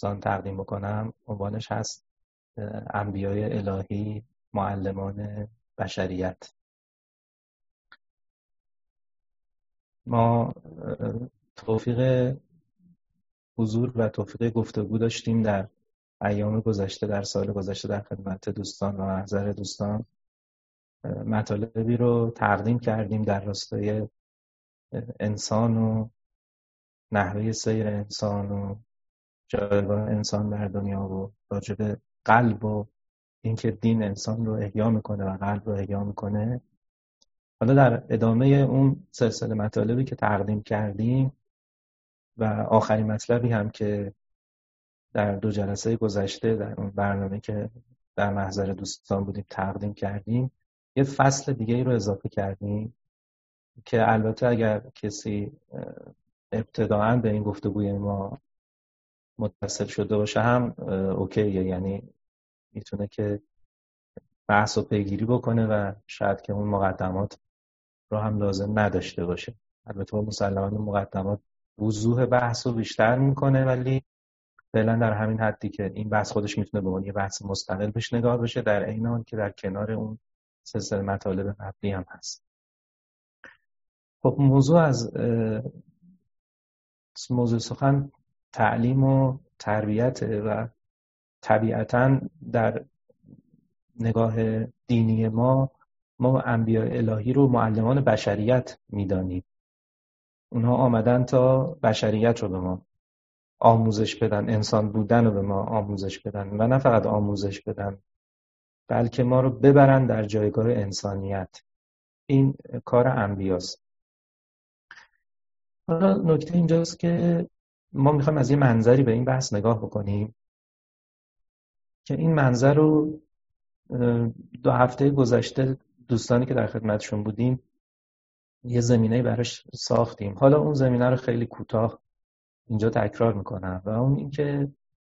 دوستان تقدیم بکنم عنوانش هست انبیای الهی معلمان بشریت. ما توفیق حضور و توفیق گفتگو داشتیم در ایام گذشته، در سال گذشته در خدمت دوستان و محضر دوستان. مطالبی رو تقدیم کردیم در راستای انسان و نحوه سیر انسان و جایگاه انسان در دنیا و راجع به قلب و اینکه دین انسان رو احیا میکنه و قلب رو احیا میکنه. حالا در ادامه اون سلسله مطالبی که تقدیم کردیم و آخرین مطلبی هم که در 2 جلسه گذشته در اون برنامه که در محضر دوستان بودیم تقدیم کردیم، یه فصل دیگه ای رو اضافه کردیم که البته اگر کسی ابتداعاً به این گفتگوی ما متصل شده باشه هم اوکیه، یعنی میتونه که بحث رو پیگیری بکنه و شاید که اون مقدمات رو هم لازم نداشته باشه. البته مسلماً مقدمات وضوح بحث رو بیشتر میکنه، ولی فعلا در همین حدی که این بحث خودش میتونه به عنوان یه بحث مستقل بهش نگاه بشه، در عین حال که در کنار اون سلسله مطالب قبلی هم هست. خب موضوع سخن تعلیم و تربیت و طبیعتاً در نگاه دینی ما انبیاء الهی رو معلمان بشریت میدانیم. اونها آمدن تا بشریت رو به ما آموزش بدن، انسان بودن رو به ما آموزش بدن و نه فقط آموزش بدن، بلکه ما رو ببرن در جایگاه انسانیت. این کار انبیاست. حالا نکته اینجاست که ما میخوایم از یه منظری به این بحث نگاه بکنیم که این منظر رو 2 هفته گذشته دوستانی که در خدمتشون بودیم یه زمینه براش ساختیم. حالا اون زمینه رو خیلی کوتاه اینجا تکرار میکنم و اون این که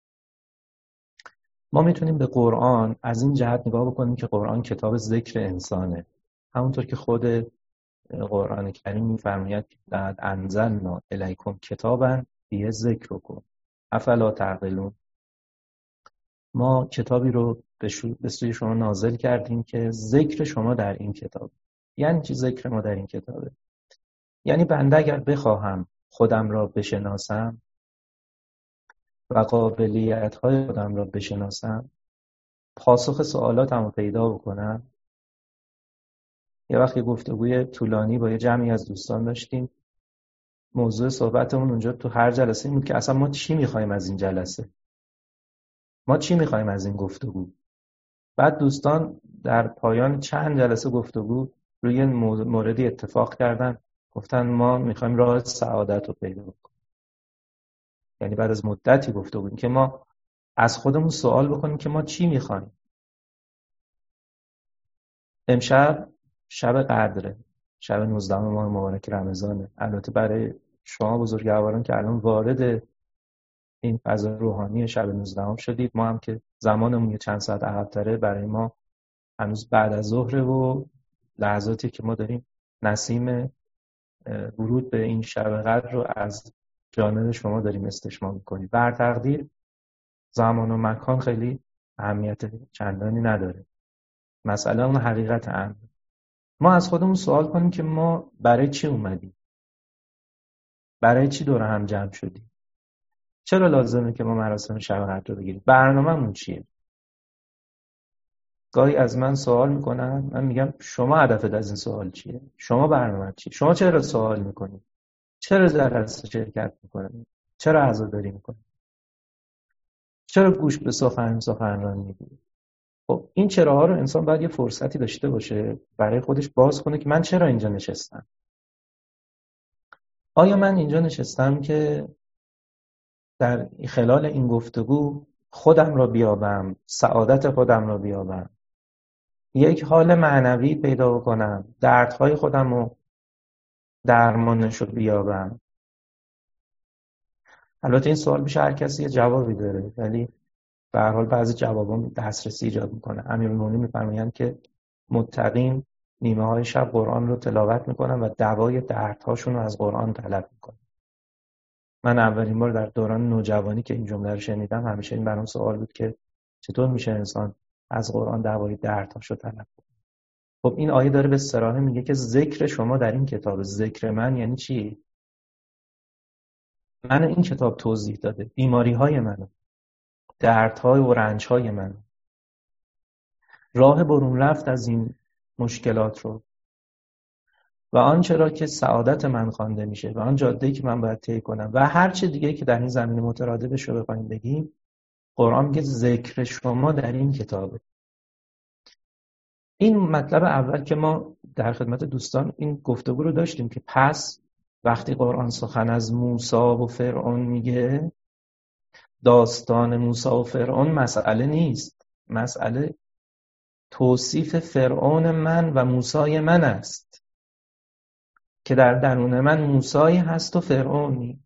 ما میتونیم به قرآن از این جهت نگاه بکنیم که قرآن کتاب ذکر انسانه، همونطور که خود قرآن کریم میفرماید لقد انزلنا الیکم کتابا فیه ذکرکم افلا تعقلون. ما کتابی رو به سوی شما نازل کردیم که ذکر شما در این کتاب. یعنی چی ذکر ما در این کتابه؟ یعنی بنده اگر بخواهم خودم را بشناسم و قابلیت‌های خودم را بشناسم، پاسخ سوالاتم رو پیدا بکنم. یه وقتی گفتگوی طولانی با یه جمعی از دوستان داشتیم، موضوع صحبتمون اونجا تو هر جلسه این بود که اصلا ما چی می‌خوایم از این جلسه؟ ما چی می‌خوایم از این گفتگو؟ بعد دوستان در پایان چند جلسه گفتگو روی موردی اتفاق کردن، گفتن ما می‌خوایم راه سعادت رو پیدا کنیم. یعنی بعد از مدتی گفتگو که ما از خودمون سوال بکنیم که ما چی می‌خوایم. امشب شب قدره، شب 19 ماه مبارک رمضانه. البته برای شما بزرگواران که الان وارد این فضای روحانی شب 19 شدید، ما هم که زمانمون یه چند ساعت عقب‌تره، برای ما هنوز بعد از ظهره و لحظاتی که ما داریم نسیم ورود به این شب قدر رو از جانب شما داریم استشمام می‌کنیم. بر تقدیر زمان و مکان خیلی اهمیت چندانی نداره، مسئله اون حقیقت امر. ما از خودمون سوال کنیم که ما برای چی اومدیم؟ برای چی دور هم جمع شدیم؟ چرا لازمه که ما مراسم شب قدر رو بگیریم؟ برنامه‌مون چیه؟ گاهی از من سوال میکنن، من میگم شما هدفت از این سوال چیه؟ شما برنامه چیه؟ شما چرا سوال میکنید؟ چرا جلسه شرکت میکنید؟ چرا عزاداری میکنید؟ چرا گوش به سخنرانی میدید؟ خب این چراها رو انسان باید یه فرصتی داشته باشه برای خودش باز کنه که من چرا اینجا نشستم؟ آیا من اینجا نشستم که در خلال این گفتگو خودم را بیابم، سعادت خودم را بیابم، یک حال معنوی پیدا کنم، دردهای خودم رو درمانش رو بیابم؟ البته این سوال میشه هر کسی یه جوابی داره، ولی به هر حال بعضی جوابا دسترسی ایجاد میکنه. امیرالمومنین میفرمایند که متقین نیمه های شب قرآن رو تلاوت میکنن و دوای دردهاشون رو از قرآن طلب میکنن. من اولین بار در دوران نوجوانی که این جمله رو شنیدم، همیشه این برام سوال بود که چطور میشه انسان از قرآن دوای دردهاشو طلب کنه. خب این آیه داره به صراحت میگه که ذکر شما در این کتاب، ذکر من یعنی چی؟ من این کتاب توضیح داده بیماری های منو، دردهای و رنج های منو، راه برون رفت از این مشکلات رو و آنچه را که سعادت من خوانده میشه و آن جاده‌ای که من باید طی کنم و هر چه دیگه که در این زمینه مترادفش رو بخوایم بگیم، قرآن میگه ذکر شما در این کتابه. این مطلب اول که ما در خدمت دوستان این گفتگو رو داشتیم که پس وقتی قرآن سخن از موسی و فرعون میگه، داستان موسی و فرعون مسئله نیست، مسئله توصیف فرعون من و موسی من است که در درون من موسی هست و فرعونی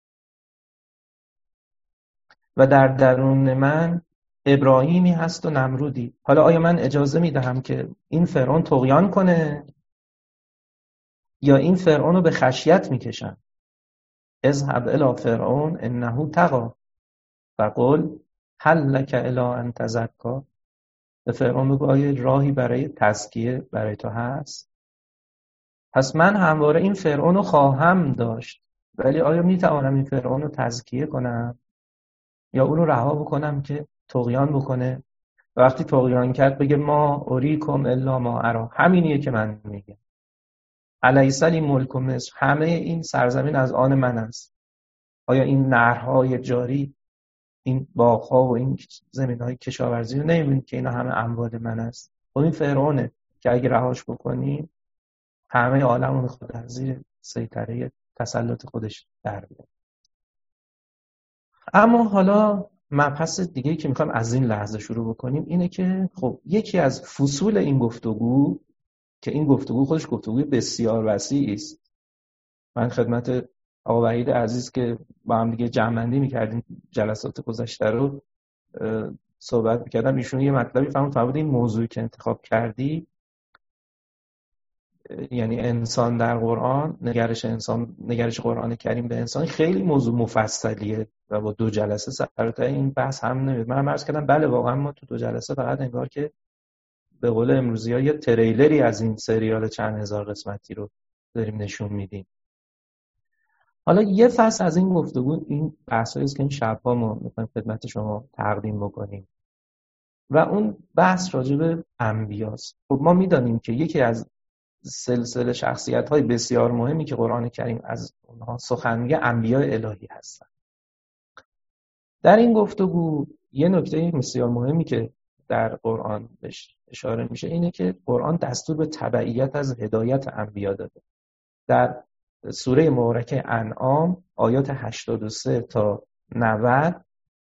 و در درون من ابراهیمی هست و نمرودی. حالا آیا من اجازه میدهم که این فرعون طغیان کنه یا این فرعون رو به خشیت میکشم؟ اذهب الی فرعون انه طغی فقل هل لک الی ان تزکی. به فرعون بگو آیا راهی برای تزکیه برای تو هست؟ پس من همواره این فرعون رو خواهم داشت، ولی آیا میتوانم این فرعون رو تزکیه کنم یا اون رو رها بکنم که طغیان بکنه؟ وقتی طغیان کرد بگه ما اریکم الا ما ارا، همینیه که من میگم. الیس لی ملک مصر، همه این سرزمین از آن من است. آیا این نهرهای جاری، این باغ‌ها و این زمین‌های کشاورزی رو نمی‌بینید که اینا همه اموال من است؟ خب این فرعونه که اگه رهاش بکنیم همه عالم رو می‌خواد در زیر سیطره تسلط خودش در بیاره. اما حالا مبحث دیگه‌ای که می‌خوام از این لحظه شروع بکنیم اینه که خب یکی از فصول این گفتگو، که این گفتگو خودش گفتگوی بسیار وسیعی است. من خدمت آقا وحید عزیز که با هم دیگه جمع‌بندی می‌کردیم جلسات گذشته رو صحبت می‌کردم، ایشون یه مطلبی فرمود این موضوعی که انتخاب کردی، یعنی انسان در قرآن، نگرش قرآن کریم به انسان، خیلی موضوع مفصلیه و با 2 جلسه سر این بحث هم نمیاد. من عرض کردم بله واقعا ما تو 2 جلسه فقط انگار که به قول امروزی‌ها یه تریلری از این سریال چند هزار قسمتی رو داریم نشون میدیم. حالا یه فصل از این گفتگو این بحثایی است که این شب‌ها ما می‌خوایم خدمت شما تقدیم بکنیم و اون بحث راجع به انبیاست. خب ما می‌دانیم که یکی از سلسله شخصیت‌های بسیار مهمی که قرآن کریم از اونها سخن میگه انبیاء الهی هستن. در این گفتگو یه نکته بسیار مهمی که در قرآن بهش اشاره میشه اینه که قرآن دستور به تبعیت از هدایت انبیا داده. در سوره مبارکه انعام آیات 83 تا 90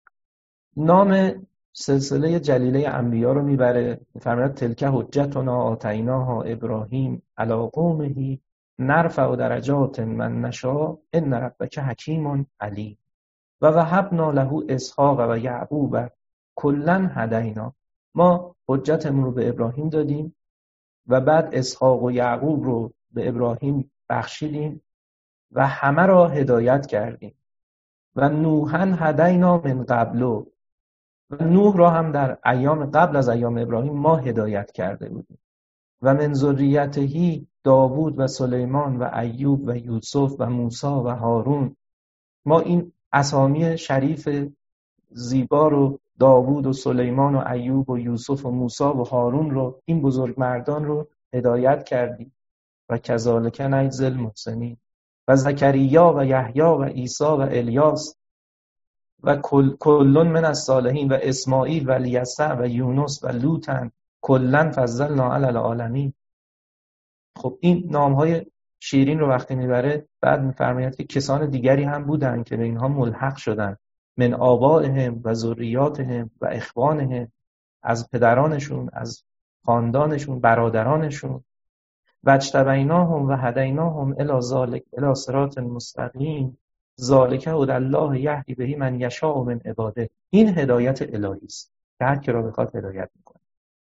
نام سلسله جلیله انبیا رو میبره، میفرماید تلک حجتنا آتیناها ابراهیم علی قومه نرفع درجات من نشاء ان ربک حکیم علیم و وهبنا له اسحاق و یعقوب کلا هدینا. ما حجتمون رو به ابراهیم دادیم و بعد اسحاق و یعقوب رو به ابراهیم بخشیدیم و همه را هدایت کردیم و نوحا هدینا من قبلو، و نوح را هم در ایام قبل از ایام ابراهیم ما هدایت کرده بودیم و من ذریته داوود و سلیمان و ایوب و یوسف و موسی و هارون. ما این اسامی شریف زیبا رو، داوود و سلیمان و ایوب و یوسف و موسی و هارون رو، این بزرگ مردان رو هدایت کردیم و کذالک نجزی المحسنین و زکریا و یحیی و عیسی و الیاس و کلن من الصالحین و اسماعیل و الیسع و یونس و لوطن کلن فضلنا علی العالمین. خب این نامهای شیرین رو وقتی میبره بعد میفرماید که کسان دیگری هم بودن که به اینها ملحق شدن، من آبائهم و ذریاتهم و اخوانهم، از پدرانشون، از خاندانشون، برادرانشون، و اجتبیناهم و هدیناهم الی صراط مستقیم ذالک هدی الله یهدی به من یشاء من عباده. این هدایت الهی است که هر کی را بخواد هدایت میکنه.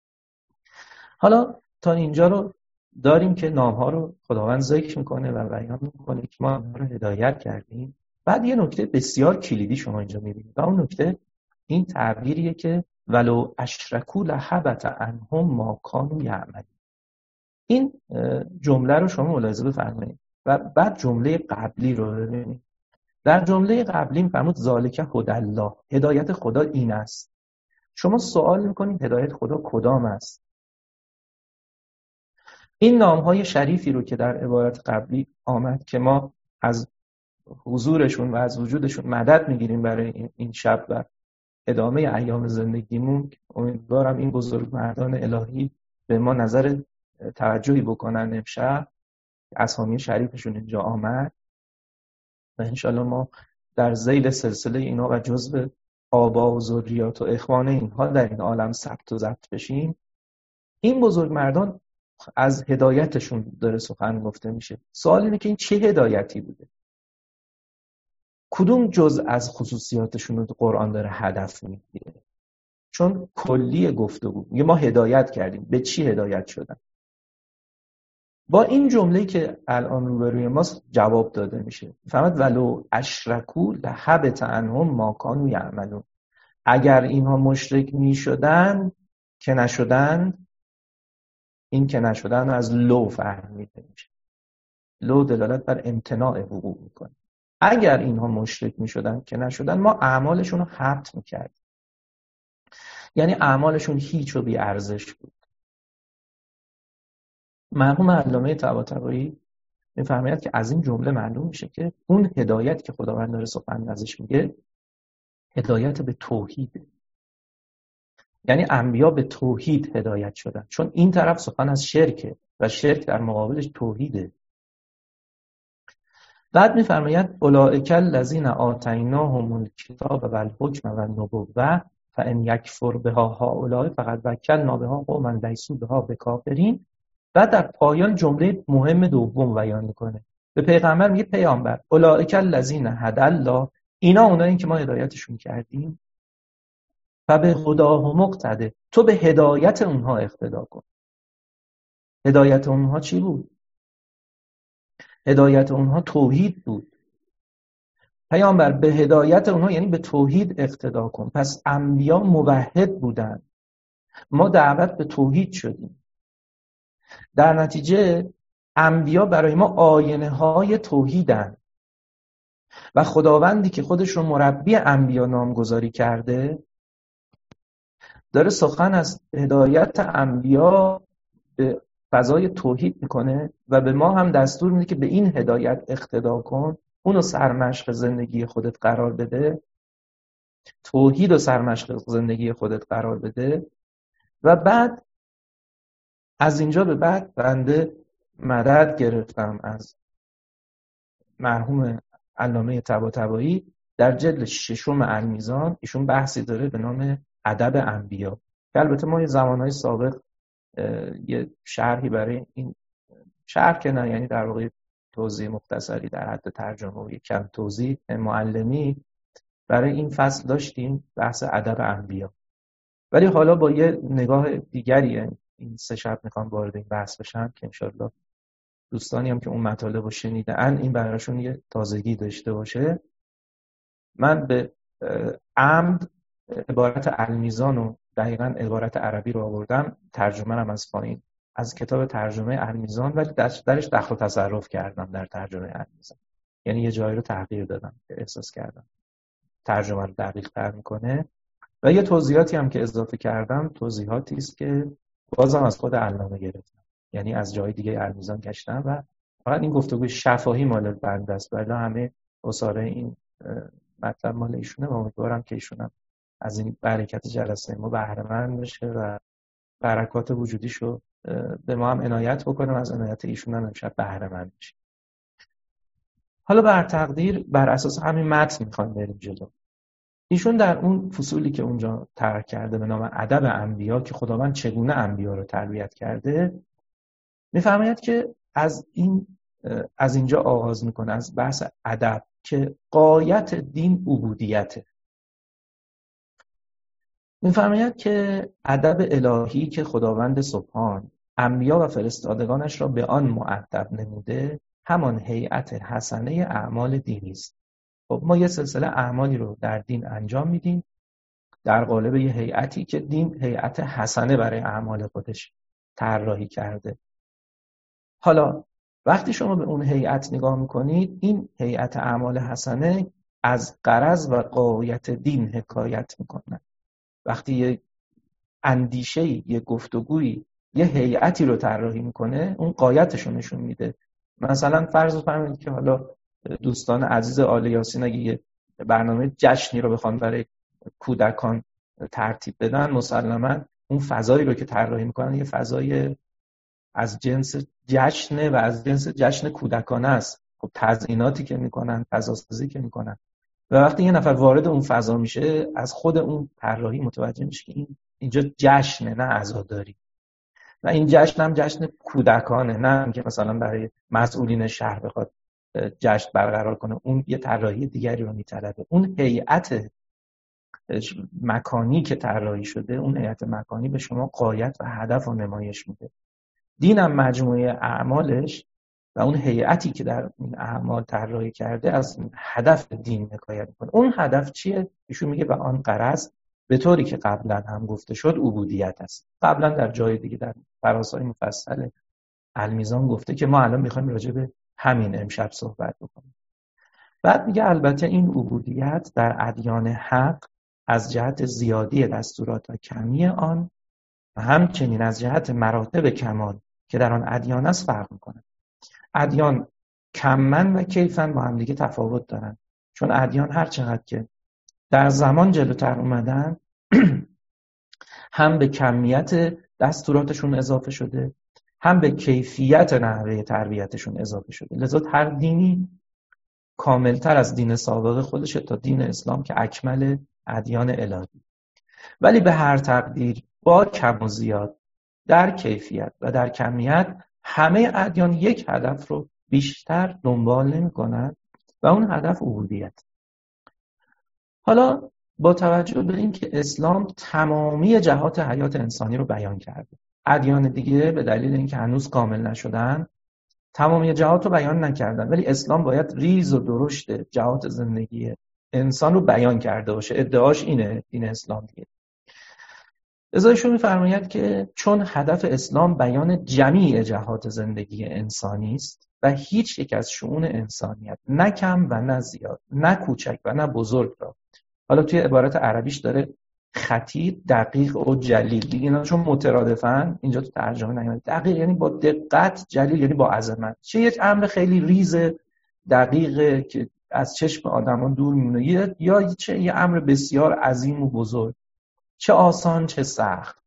حالا تا اینجا رو داریم که نامها رو خداوند ذکر میکنه و بیان میکنه که ما رو هدایت کردیم، بعد یه نکته بسیار کلیدی شما اینجا می‌بینید و اون نکته این تعبیریه که ولو اشرکوا لحبط عنهم ما کانوا یعملون. این جمله رو شما ملاحظه بفرمایید و بعد جمله قبلی رو ببینید. در جمله قبلی می‌فرمود ذالک هدی الله، هدایت خدا این است. شما سوال می‌کنید هدایت خدا کدام است؟ این نام‌های شریفی رو که در عبارت قبلی آمد که ما از حضورشون و از وجودشون مدد می‌گیریم برای این شب و ادامه ایام زندگیمون، امیدوارم این بزرگمردان الهی به ما نظر توجهی بکنن امشب. اسامی شریفشون اینجا آمد و انشالله ما در ذیل سلسله اینا و جزء آبا و ذریات و اخوان اینها در این عالم ثبت و ضبط بشیم. این بزرگمردان از هدایتشون داره سخن گفته میشه. سوال اینه که این چه هدایتی بوده؟ کدوم جزء از خصوصیاتشون رو قرآن داره هدف میگیره؟ چون کلی گفتگو میگه ما هدایت کردیم. به چی هدایت شدن؟ با این جمله که الان روبروی ماست جواب داده میشه. فهمت ولو اشرکوا لحبط عنهم ما کانوا یعملون. اگر اینها مشرک میشدن که نشدن، این که نشدن از لو فهمیده میشه. لو دلالت بر امتناع وقوع میکنه. اگر اینها مشرک میشدن که نشدن، ما اعمالشون رو حبط میکردیم. یعنی اعمالشون هیچ و بی ارزش بود. مرحوم علامه طباطبایی میفرماید که از این جمله معلوم میشه که اون هدایت که خداوند داره سخن ازش میگه هدایت به توحیده. یعنی انبیا به توحید هدایت شدن، چون این طرف سخن از شرکه و شرک در مقابلش توحیده. بعد میفرماید اولئک الذین آتیناهم الکتاب و الحکم و النبوة فان یکفر بها هؤلاء فقد وکلنا بها قوما لیسوا بها بکافرین. بعد در پایان جمله مهم دوم بیان میکنه. به پیغمبر میگه پیامبر اولئک الذین هدی الله، اینا اونایی که ما هدایتشون کردیم، فبه هداه مقتده، تو به هدایت اونها اقتدا کن. هدایت اونها چی بود؟ هدایت اونها توحید بود. پیامبر به هدایت اونها یعنی به توحید اقتدا کن. پس انبیا موحد بودن، ما دعوت به توحید شدیم. در نتیجه انبیا برای ما آینه های توحیدن و خداوندی که خودش رو مربی انبیا نامگذاری کرده داره سخن از هدایت انبیا به فضای توحید میکنه و به ما هم دستور میده که به این هدایت اقتدا کن، اونو سرمشق زندگی خودت قرار بده، توحید و سرمشق زندگی خودت قرار بده. و بعد از اینجا به بعد بنده مدد گرفتم از مرحوم علامه طباطبایی در جلد 6 المیزان. ایشون بحثی داره به نام ادب انبیا که البته ما یه زمانهای سابق یه شرحی برای این شرح که نه، یعنی در واقع توضیح مختصری در حد ترجمه و کم توضیح معلمی برای این فصل داشتیم، بحث ادب انبیا. ولی حالا با یه نگاه دیگری این 3 شب میخوام وارد این بحث بشم که انشالله دوستانی هم که اون مطالب رو شنیدن این براشون یه تازگی داشته باشه. من به عمد عبارت المیزان و دقیقاً عبارت عربی رو آوردم، ترجمه هم از پایین از کتاب ترجمه المیزان، ولی درش دخل و تصرف کردم در ترجمه المیزان. یعنی یه جایی رو تغییر دادم که احساس کردم ترجمه رو دقیق تر میکنه. و یه توضیحاتی هم که اضافه کردم توضیحاتی است که بازم از خود علامه گرفتم، یعنی از جای دیگه المیزان گشتم و فقط این گفتگوی شفاهی مال بنده است، ولی همه اساره این مطلب مال ایشونه و امیدوارم که ایشون از این برکت جلسه ما بهره مند بشه و برکات وجودیشو به ما هم عنایت بکنه و از عنایت ایشون هم امشب بهره مند بشه. حالا بر تقدیر بر اساس همین متن میخوام بریم جلو. ایشون در اون فصولی که اونجا طرح کرده به نام ادب انبیا که خداوند چگونه انبیا رو تربیت کرده، میفرماید که از اینجا آغاز میکنه، از بحث ادب که غایت دین عبودیته. میفرماید که ادب الهی که خداوند سبحان انبیا و فرستادگانش را به آن مؤدب نموده، همان هیئت حسنه اعمال دینی است. خب ما یه سلسله اعمالی رو در دین انجام میدیم در قالب یه هیئتی که دین هیئت حسنه برای اعمال خودش طراحی کرده. حالا وقتی شما به اون هیئت نگاه میکنید، این هیئت اعمال حسنه از غرض و غایت دین حکایت میکنه. وقتی یه اندیشه‌ای، یه گفتگویی، یه هیئتی رو طراحی میکنه، اون غایتش رو نشون میده. مثلا فرض بفرمایید که حالا دوستان عزیز آل یاسین اگه یه برنامه جشنی رو بخوان برای کودکان ترتیب بدن، مسلماً اون فضایی رو که طراحی میکنن یه فضای از جنس جشنه و از جنس جشن کودکانه است. خب تزییناتی که میکنن، فضاسازی که میکنن، و وقتی یه نفر وارد اون فضا میشه، از خود اون طراحی متوجه میشه که اینجا جشنه، نه عزاداری. و این جشن هم جشن کودکانه، نه اینکه مثلا برای مسئولین شهر بخواد جشن برقرار کنه. اون یه طراحی دیگری رو میطلبه. اون هیئت مکانی که طراحی شده، اون هیئت مکانی به شما غایت و هدف رو نمایش میده. دین هم مجموعه اعمالش و اون هیئتی که در این اعمال طراحی کرده از هدف دین حکایت میکنه. اون هدف چیه؟ ایشون میگه و آن غرض به طوری که قبلا هم گفته شد عبودیت است. قبلا در جای دیگه در فراسای مفصل المیزان گفته که ما الان میخوایم راجع به همین امشب صحبت بکنیم. بعد میگه البته این عبودیت در ادیان حق از جهت زیادی دستورات و کمی آن و همچنین از جهت مراتب کمال که در آن ادیان است فرق میکنه. ادیان کمن و کیفن با هم دیگه تفاوت دارن، چون ادیان هر چقدر که در زمان جلوتر اومدن هم به کمیت دستوراتشون اضافه شده، هم به کیفیت نحوه تربیتشون اضافه شده. لذا هر دینی کاملتر از دین سابق خودشه تا دین اسلام که اکمل ادیان الهی. ولی به هر تقدیر با کم و زیاد در کیفیت و در کمیت همه ادیان یک هدف رو بیشتر دنبال نمی‌کنند و اون هدف عبودیت. حالا با توجه به اینکه اسلام تمامی جهات حیات انسانی رو بیان کرده، ادیان دیگه به دلیل اینکه هنوز کامل نشدن تمامی جهات رو بیان نکردن، ولی اسلام باید ریز و درشت جهات زندگی انسان رو بیان کرده باشه. ادعاش اینه، دین اسلام دیگه. ازایشون می‌فرماید که چون هدف اسلام بیان جمیع جهات زندگی انسانی است و هیچ یک از شؤون انسانیت، نه کم و نه زیاد، نه کوچک و نه بزرگ را، حالا توی عبارت عربیش داره خطیر، دقیق و جلیل، اینا چون مترادفن اینجا تو ترجمه نیامده. دقیق یعنی با دقت، جلیل یعنی با عظمت. چه یک امر خیلی ریز دقیقه که از چشم آدمان دور میمونه، یا چه یه امر بسیار عظیم و بزرگ، چه آسان چه سخت.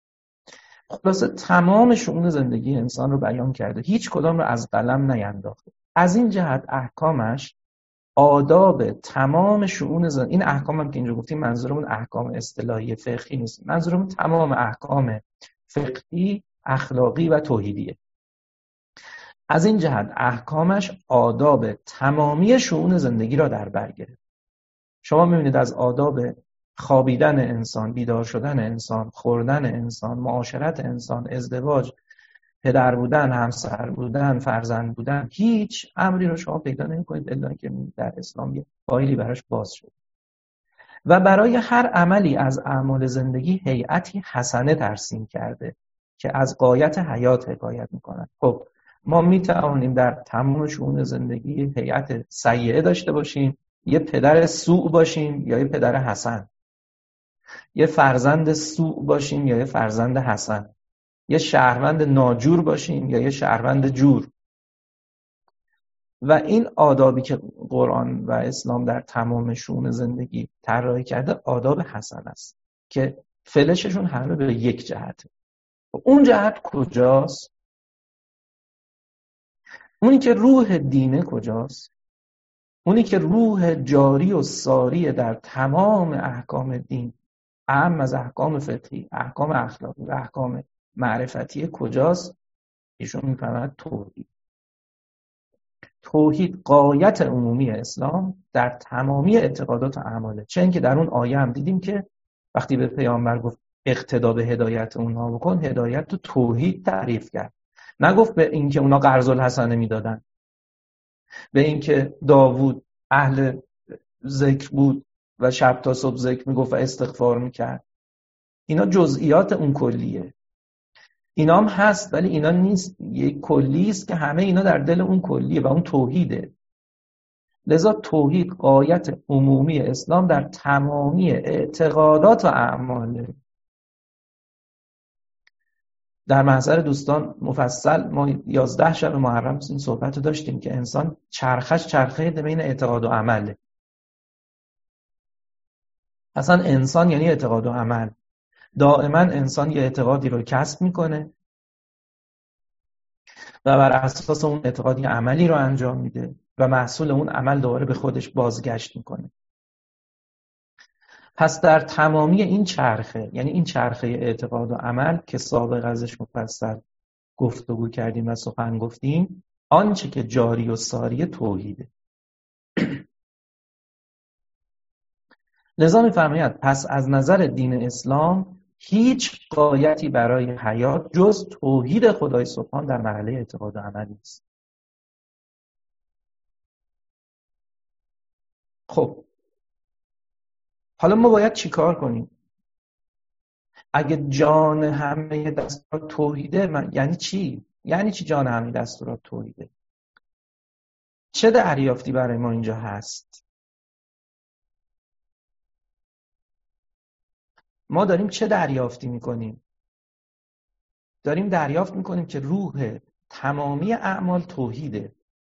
خلاصه تمام شؤون زندگی انسان رو بیان کرده، هیچ کدام رو از قلم نینداخته. از این جهت احکامش آداب تمام شؤون زندگی، این احکام هم که اینجا گفتیم منظورمون احکام اصطلاحی فقهی نیست، منظورمون تمام احکام فقهی، اخلاقی و توحیدیه. از این جهت احکامش آداب تمامی شؤون زندگی را در بر گرفت. شما می‌بینید از آداب خوابیدن انسان، بیدار شدن انسان، خوردن انسان، معاشرت انسان، ازدواج، پدر بودن، همسر بودن، فرزند بودن، هیچ امری رو شما پیدا نمی‌کنید الا که در اسلام یه فایلی براش باز شده. و برای هر عملی از اعمال زندگی هیئتی حسنه ترسیم کرده که از غایت حیات حکایت می‌کند. خب ما می‌توانیم در تمام شؤون زندگی هیئت سیئه داشته باشیم، یه پدر سوء باشیم یا یه پدر حسن، یه فرزند سوء باشیم یا یه فرزند حسن، یه شهروند ناجور باشیم یا یه شهروند جور. و این آدابی که قرآن و اسلام در تمام شؤون زندگی طراحی کرده آداب حسن است که فلششون همه به یک جهته. اون جهت کجاست؟ اونی که روح دینه کجاست؟ اونی که روح جاری و ساری در تمام احکام دین، اهم از احکام فقهی، احکام اخلاقی و احکام معرفتی کجاست؟ ایشون می‌فرماید توحید. توحید غایت عمومی اسلام در تمامی اعتقادات و اعماله. چه اینکه در اون آیه هم دیدیم که وقتی به پیامبر گفت اقتدا به هدایت اونها بکن، هدایت تو توحید تعریف کرد. نگفت به اینکه اونا قرض الحسنه میدادن، به اینکه داوود اهل ذکر بود و شب تا صبح ذکر میگفت و استغفار میکرد. اینا جزئیات اون کلیه. اینا هم هست ولی اینا نیست، یک کلی است که همه اینا در دل اون کلیه و اون توحیده. لذا توحید غایت عمومی اسلام در تمامی اعتقادات و اعماله. در محضر دوستان مفصل ما 11 شب محرم این صحبت رو داشتیم که انسان چرخه بین اعتقاد و عمله. اصلا انسان یعنی اعتقاد و عمل. دائما انسان یه اعتقادی رو کسب میکنه و بر اساس اون اعتقادی عملی رو انجام میده و محصول اون عمل دوباره به خودش بازگشت میکنه. پس در تمامی این چرخه، یعنی این چرخه اعتقاد و عمل که سابق ازش مفصل گفتگو کردیم و سخن گفتیم، آنچه که جاری و ساری توحیده. لذا می‌فرماید پس از نظر دین اسلام هیچ غایتی برای حیات جز توحید خدای سبحان در مرحله اعتقاد و عمل نیست. خب حالا ما باید چی کار کنیم؟ اگه جان همه دستورات توحیده، یعنی چی؟ یعنی چی جان همه دستورات توحیده؟ چه دریافتی برای ما اینجا هست؟ ما داریم چه دریافتی میکنیم؟ داریم دریافت میکنیم که روح تمامی اعمال توحیده.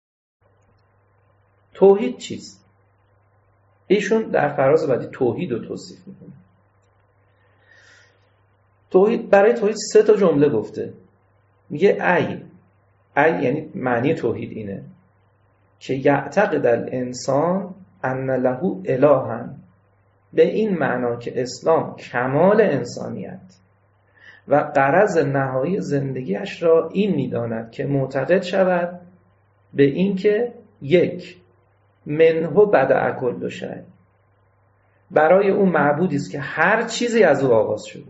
توحید چیست؟ ایشون در فراز بعدی توحید رو توصیف میکنه. توحید، برای توحید 3 تا جمله گفته. میگه ای یعنی معنی توحید اینه که یعتقد الانسان ان له الها، به این معنا که اسلام کمال انسانیت و غرض نهایی زندگیش را این می‌داند که معتقد شود به این که 1 منه بدأ کل شیء، برای او معبودی است که هر چیزی از او آغاز شده.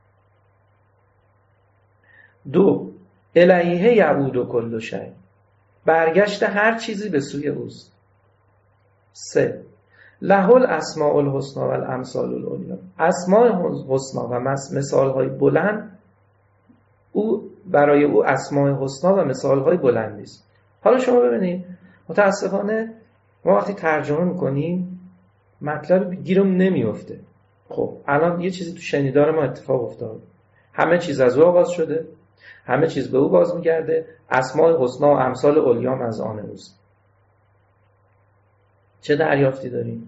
2 الیه یعود کل شیء، برگشت هر چیزی به سوی اوست. 3 له الاسماء الحسنی و الامثال العلی، اسماء حسنا و مثالهای بلند، او برای او اسماء حسنا و مثالهای بلندی است. حالا شما ببینید متاسفانه ما وقتی ترجمه میکنیم مطلب گیرم نمیفته. خب الان یه چیزی تو شنیدار ما اتفاق افتاد، همه چیز از او آغاز شده، همه چیز به او باز میگرده، اسماء حسنا و امثال علیام از آن اوست. چه دریافتی داریم؟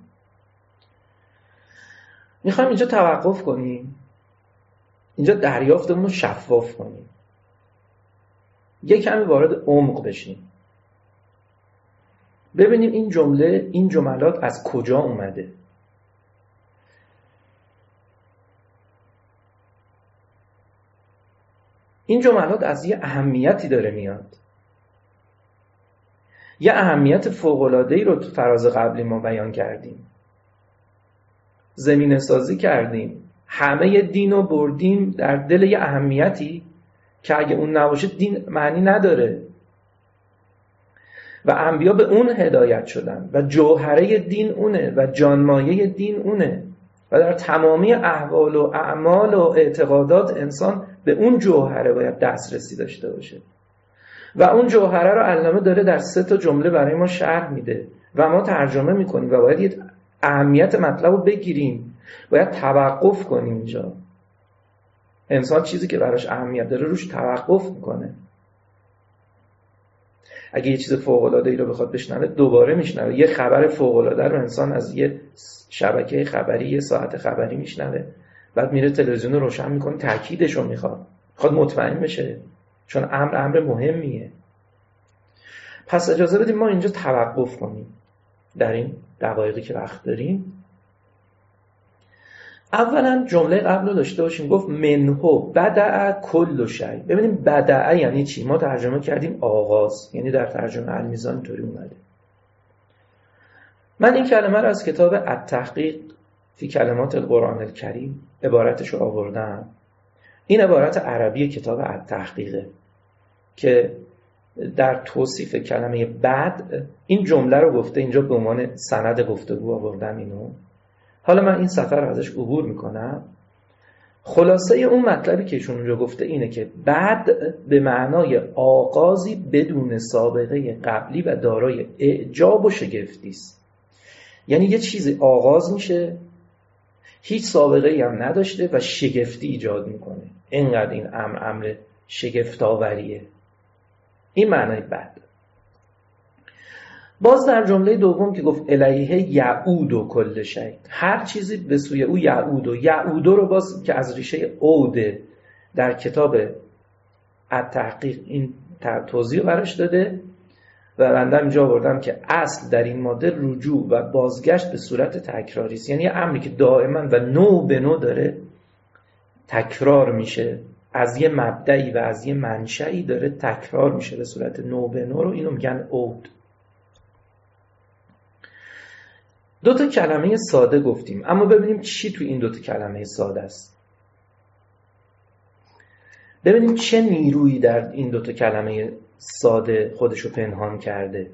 میخوایم اینجا توقف کنیم، اینجا دریافتمون رو شفاف کنیم، یه کمی وارد عمق بشیم، ببینیم این جملات از کجا اومده. این جملات از یه اهمیتی داره میاد، یه اهمیت فوق‌العاده‌ای رو تو فراز قبلی ما بیان کردیم، زمینه سازی کردیم، همه دین رو بردیم در دل یه اهمیتی که اگه اون نباشه دین معنی نداره و انبیا به اون هدایت شدن و جوهره دین اونه و جانمایه دین اونه و در تمامی احوال و اعمال و اعتقادات انسان به اون جوهره باید دسترسی داشته باشه و اون جوهره رو علامه داره در 3 تا جمله برای ما شرح میده و ما ترجمه میکنیم و باید یه اهمیت مطلب رو بگیریم، باید توقف کنیم. اینجا انسان چیزی که براش اهمیت داره روش توقف میکنه. اگه یه چیز فوق‌العاده‌ای رو بخواد بشنوه دوباره میشنوه. یه خبر فوق‌العاده رو انسان از یه شبکه خبری، یه ساعت خبری میشنوه، بعد میره تلویزیون رو روشن میکنه، تاکیدش رو میخواد مطمئن بشه، چون امر مهمیه. پس اجازه بدیم ما اینجا توقف کنیم در این دقایقی که وقت داریم. اولا جمله قبل رو داشته باشیم، گفت منهو بدأ کل شیء. ببینیم بدأ یعنی چی؟ ما ترجمه کردیم آغاز، یعنی در ترجمه المیزان اینطوری اومده. من این کلمه رو از کتاب التحقیق فی کلمات القرآن الکریم عبارتش رو آوردم. این عبارت عربی کتاب التحقیقه که در توصیف کلمه بد این جمله رو گفته، اینجا به عنوان سند گفتگو آوردم اینو. حالا من این صفحه رو ازش عبور میکنم. خلاصه اون مطلبی که ایشون اونجا گفته اینه که بد به معنای آغازی بدون سابقه قبلی و دارای اعجاب و شگفتی است. یعنی یه چیزی آغاز میشه هیچ سابقه‌ای هم نداشته و شگفتی ایجاد میکنه. اینقدر این امر شگفت‌آوریه. این معنای بد. باز در جمله دوم که گفت الیه یعود و کل شیء، هر چیزی به سوی او یعود، و یعود رو باز که از ریشه عوده در کتاب التحقیق این توضیح براش داده و بنده اینجا آوردم که اصل در این ماده رجوع و بازگشت به صورت تکراری است. یعنی امری که دائما و نوع به نوع داره تکرار میشه، از یه مبدئی و از یه منشئی داره تکرار میشه به صورت نوع به نوع، رو اینو میگن عود. دو تا کلمه ساده گفتیم، اما ببینیم چی تو این دو تا کلمه ساده است. ببینیم چه نیرویی در این دو تا کلمه ساده خودشو پنهان کرده.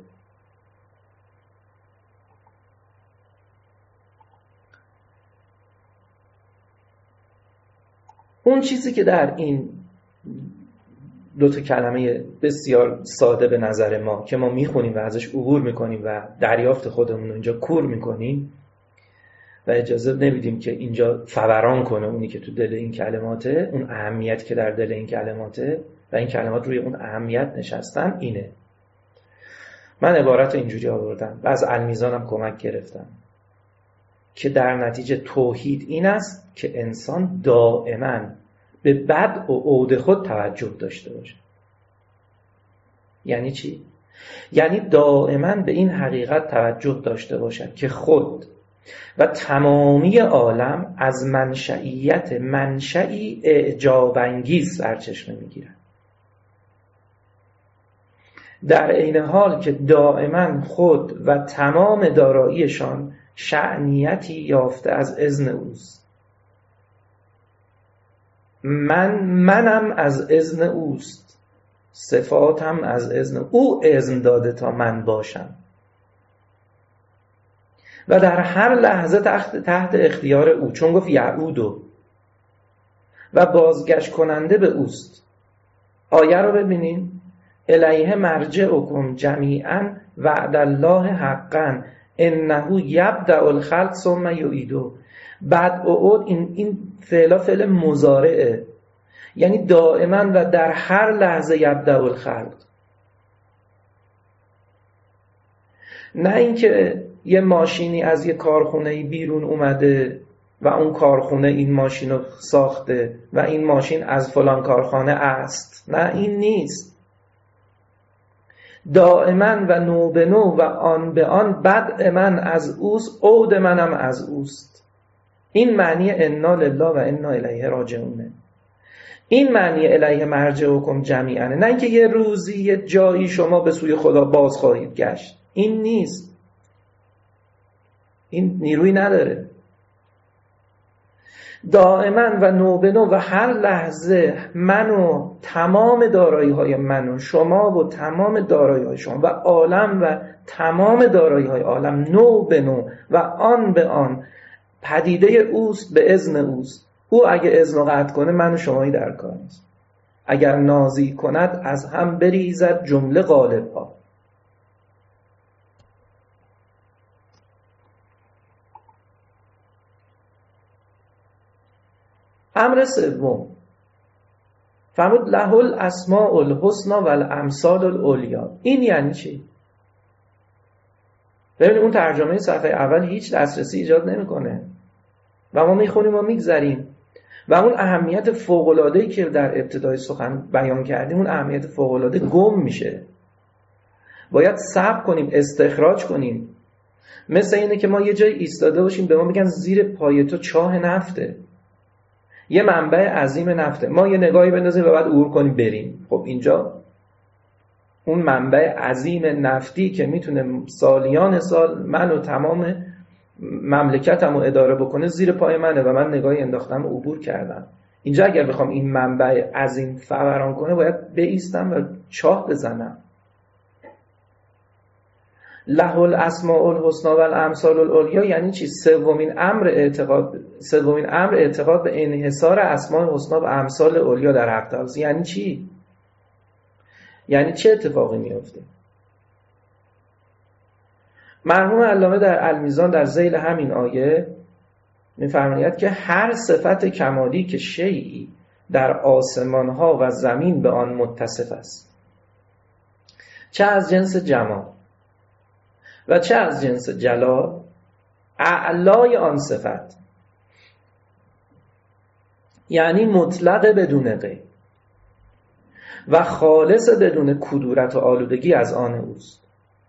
اون چیزی که در این دو تا کلمه بسیار ساده به نظر ما که ما میخونیم و ازش عبور میکنیم و دریافت خودمون رو اینجا کور میکنیم و اجازه نمیدیم که اینجا فوران کنه اونی که تو دل این کلماته، اون اهمیت که در دل این کلماته و این کلمات روی اون اهمیت نشستن، اینه. من عبارت رو اینجوری آوردم و از المیزانم کمک گرفتم که در نتیجه توحید این است که انسان دائما به بد و عود خود توجه داشته باشه. یعنی چی؟ یعنی دائما به این حقیقت توجه داشته باشد که خود و تمامی عالم از منشئی اعجاب انگیز سرچشمه میگیرند، در عین حال که دائما خود و تمام داراییشان شأنیتی یافته از اذن اوست. منم از اذن اوست، صفاتم از اذن او اذن داده تا من باشم و در هر لحظه تحت اختیار او، چون گفت یعودو و بازگشت کننده به اوست. آیه رو ببینیم، الیه مرجعکم جمیعا وعد الله حقا انه یبدأ الخلق ثم یعیده. بعد عود این فعل مضارعه، یعنی دائما و در هر لحظه یبدأ الخلق. نه اینکه یه ماشینی از یه کارخونه بیرون اومده و اون کارخونه این ماشین رو ساخته و این ماشین از فلان کارخانه است. نه، این نیست. دائما و نو به نو و آن به آن بدء من از اوست، عود منم از اوست. این معنی انا لله و انا الیه راجعونه. این معنی الیه مرجعکم جمیعا، نه اینکه یه روزی یه جایی شما به سوی خدا باز خواهید گشت. این نیست. این نیروی نداره. دائما و نو به نو و هر لحظه من و تمام دارایی های من و شما و تمام دارایی های شما و عالم و تمام دارایی های عالم نو به نو و آن به آن پدیده اوست، به اذن اوست. او اگه اذن رو قطع کنه من و شمایی در کار نیست. اگر نازی کند از هم بریزد جمله غالب ها. امر سوم فرمود له الاسماء الحسنی و الامثال العلیا. این یعنی چی؟ ببینید اون ترجمه صفحه اول هیچ دسترسی ایجاد نمیکنه و ما میخونیم و میگذریم و اون اهمیت فوق‌العاده‌ای که در ابتدای سخن بیان کردیم، اون اهمیت فوق‌العاده گم میشه. باید صبر کنیم، استخراج کنیم. مثل اینه که ما یه جای ایستاده باشیم به ما بگن زیر پای تو چاه نفته، یه منبع عظیم نفته، ما یه نگاهی بندازیم و بعد عبور کنیم بریم. خب اینجا اون منبع عظیم نفتی که میتونه سالیان سال من و تمام مملکتم رو اداره بکنه زیر پای منه و من نگاهی انداختم و عبور کردم. اینجا اگر بخوام این منبع عظیم فوران کنه باید بایستم و چاه بزنم. له الاسماء الحسنی و الامثال العلیا یعنی چی؟ سومین امر اعتقاد به انحصار اسماء الحسنی و امثال العلیا در حق تعالی. یعنی چی؟ یعنی چه اتفاقی میفته؟ مرحوم علامه در المیزان در ذیل همین آیه می‌فرماید که هر صفت کمالی که شیئی در آسمان‌ها و زمین به آن متصف است، چه از جنس جمال و چه از جنس جلال، اعلای آن صفت یعنی مطلق بدون قید و خالص بدون کدورت و آلودگی از آن اوست.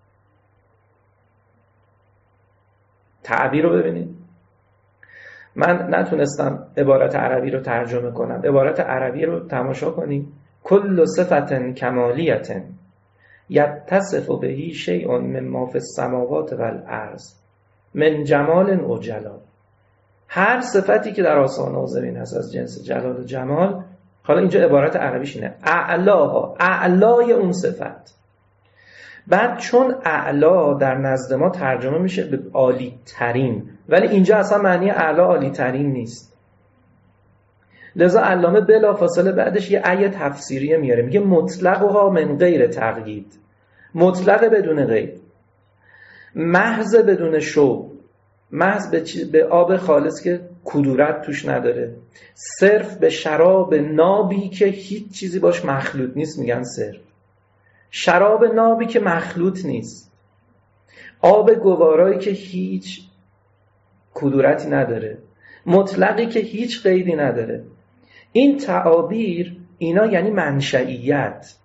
تعبیر رو ببینید. من نتونستم عبارت عربی رو ترجمه کنم. عبارت عربی رو تماشا کنیم. کل صفت کمالیت یتصف بهی شیء مما فی السماوات والارض من جمال و جلال. هر صفتی که در آسمان و زمین هست از جنس جلال و جمال، حالا اینجا عبارت عربیش اینه، اعلاها، اعلای اون صفت. بعد چون اعلا در نزد ما ترجمه میشه به عالی ترین، ولی اینجا اصلا معنی اعلا عالی ترین نیست. لذا علامه بلافاصله بعدش یه آیه تفسیریه میاره، میگه مطلقها من غیر تقیید، مطلق بدون قید، محض بدون شوب، محض به آب خالص که کدورت توش نداره، صرف به شراب نابی که هیچ چیزی باش مخلوط نیست میگن صرف، شراب نابی که مخلوط نیست، آب گوارایی که هیچ کدورتی نداره، مطلقی که هیچ قیدی نداره. این تعابیر اینا یعنی منشئیت.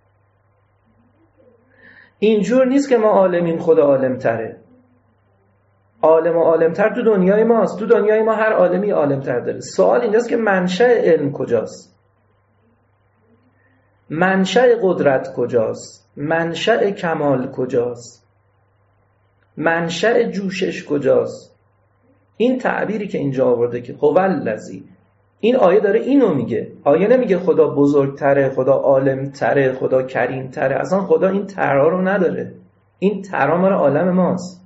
اینجور نیست که ما عالمیم خدا عالمتره. عالم و عالمتر تو دنیای ماست. تو دنیای ما هر عالمی عالمتر داره. سوال اینجاست که منشأ علم کجاست؟ منشأ قدرت کجاست؟ منشأ کمال کجاست؟ منشأ جوشش کجاست؟ این تعبیری که اینجا آورده که هو الذی، این آیه داره اینو میگه. آیه نمیگه خدا بزرگتره، خدا عالمتره، خدا کریمتره. اصلا خدا این ترها رو نداره. این ترها مال عالم ماست.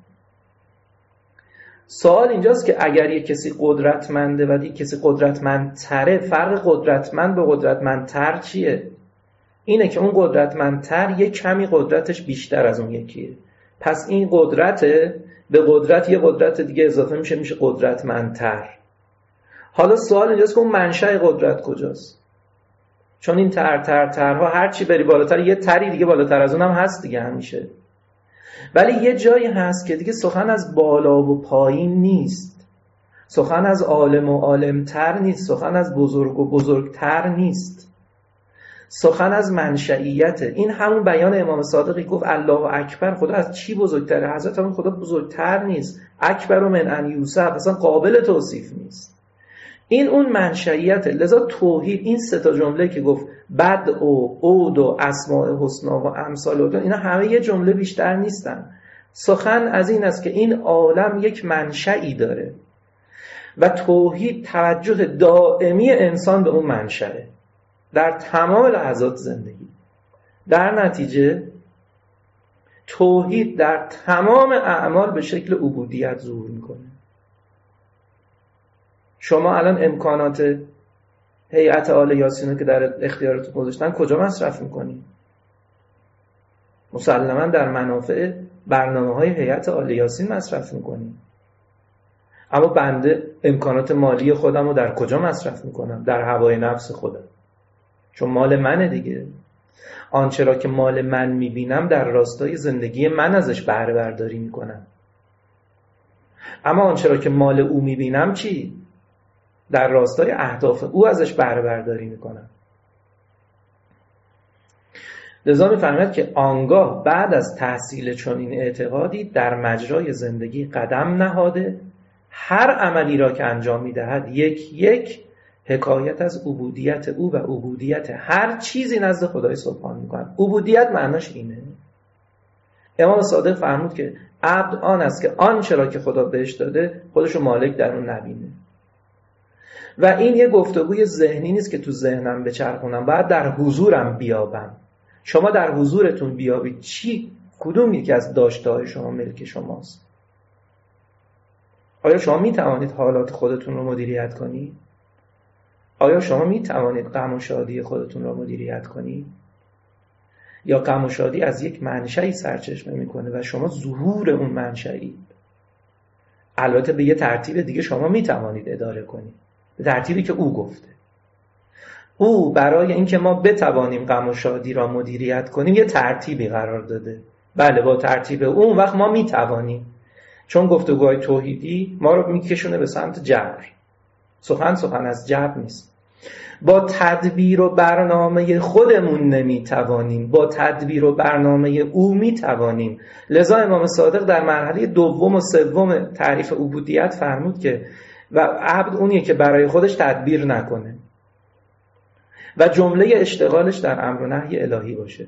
سوال اینجاست که اگر یک کسی قدرتمنده و یک کسی قدرتمندتره، فرق قدرتمند به قدرتمندتر چیه؟ اینه که اون قدرتمندتر یک کمی قدرتش بیشتر از اون یکیه. پس این قدرته به قدرت یه قدرت دیگه اضافه میشه قدرتمندتر. حالا سوال اینجاست که اون منشأ قدرت کجاست؟ چون این ترها هر چی بری بالاتر یه تری دیگه بالاتر از اونم هست دیگه همیشه. ولی یه جایی هست که دیگه سخن از بالا و پایین نیست، سخن از عالم و عالمتر نیست، سخن از بزرگ و بزرگتر نیست، سخن از منشئیت. این همون بیان امام صادقی گفت الله اکبر، خدا از چی بزرگتره؟ حضرت همون خدا بزرگتر نیست، اکبر من ان یوصف، اصلا قابل توصیف نیست. این اون منشئیته. لذا توحید، این سه تا جمله که گفت بدء و عود و اسماء حسنا و امثال العلیا، اینا همه یه جمله بیشتر نیستن. سخن از این است که این عالم یک منشئی داره و توحید توجه دائمی انسان به اون منشأه در تمام لحظات زندگی. در نتیجه توحید در تمام اعمال به شکل عبودیت ظهور میکنه. شما الان امکانات هیئت آل یاسین رو که در اختیارتون گذاشتن کجا مصرف میکنی؟ مسلماً در منافع برنامه‌های هیئت آل یاسین مصرف میکنی. اما بنده امکانات مالی خودم رو در کجا مصرف میکنم؟ در هوای نفس خودم، چون مال منه دیگه. آنچه را که مال من میبینم در راستای زندگی من ازش بهره برداری میکنم. اما آنچه را که مال او میبینم چی؟ در راستای اهداف او ازش بهره برداری میکنم. لذا میفرماید که آنگاه بعد از تحصیل چنین اعتقادی در مجرای زندگی قدم نهاده، هر عملی را که انجام میدهد یک یک حکایت از عبودیت او و عبودیت هر چیزی نزد خدای سبحان میکنه. عبودیت معناش اینه. امام صادق فرمود که عبد آن است که آنچه را که خدا بهش داده خودشو مالک در اون نبینه. و این یه گفتگوی ذهنی نیست که تو ذهنم بچرخونم، باید در حضورم بیابم. شما در حضورتون بیابید چی کدوم یکی از داشته‌های شما ملک شماست؟ آیا شما می توانید حالات خودتون رو مدیریت کنید؟ آیا شما می توانید غم و شادی خودتون رو مدیریت کنید؟ یا غم و شادی از یک منشأی سرچشمه میکنه و شما ظهور اون منشأید؟ البته به یه ترتیب دیگه شما می توانید اداره کنید، به ترتیبی که او گفته. او برای اینکه ما بتوانیم غم و شادی را مدیریت کنیم یه ترتیبی قرار داده. بله، با ترتیب اون وقت ما می توانیم. چون گفتگوهای توحیدی ما رو میکشونه به سمت جبر. سخن از جبر نیست. با تدبیر و برنامه خودمون نمیتوانیم، با تدبیر و برنامه او میتوانیم. لذا امام صادق در مرحله دوم و سوم تعریف عبودیت فرمود که و عبد اونیه که برای خودش تدبیر نکنه و جمله اشتغالش در امر و نهی الهی باشه.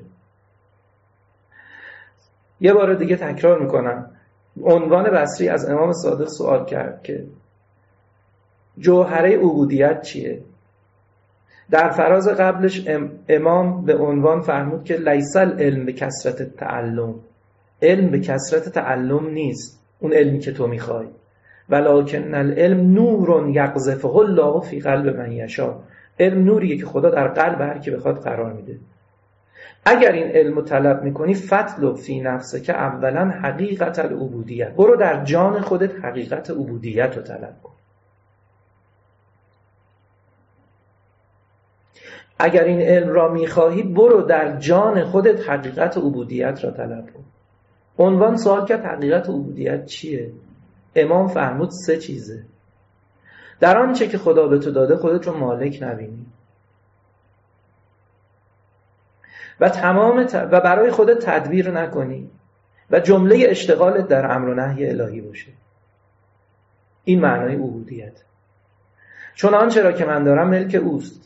یه بار دیگه تکرار میکنم، عنوان بصری از امام صادق سوال کرد که جوهره عبودیت چیه؟ در فراز قبلش امام به عنوان فرمود که لیس العلم به کثرت تعلم. علم به کثرت تعلم نیست، اون علمی که تو میخوای. ولکن العلم نور یقذفه الله فی قلب من یشاء. علم نوریه که خدا در قلب هر کی بخواد قرار میده. اگر این علم رو طلب میکنی فطلب فی نفسه که اولا حقیقت العبودیت، برو در جان خودت حقیقت عبودیت رو طلب کن. اگر این علم را میخواهی برو در جان خودت حقیقت عبودیت را طلب کن. عنوان سوال کرد حقیقت عبودیت چیه؟ امام فرمود 3 چیزه. در آنچه که خدا به تو داده خودت رو مالک نبینی و و برای خودت تدبیر نکنی و جمله اشتغالت در امر و نهی الهی باشه. این معنای عبودیت. چون آنچه را که من دارم ملک اوست.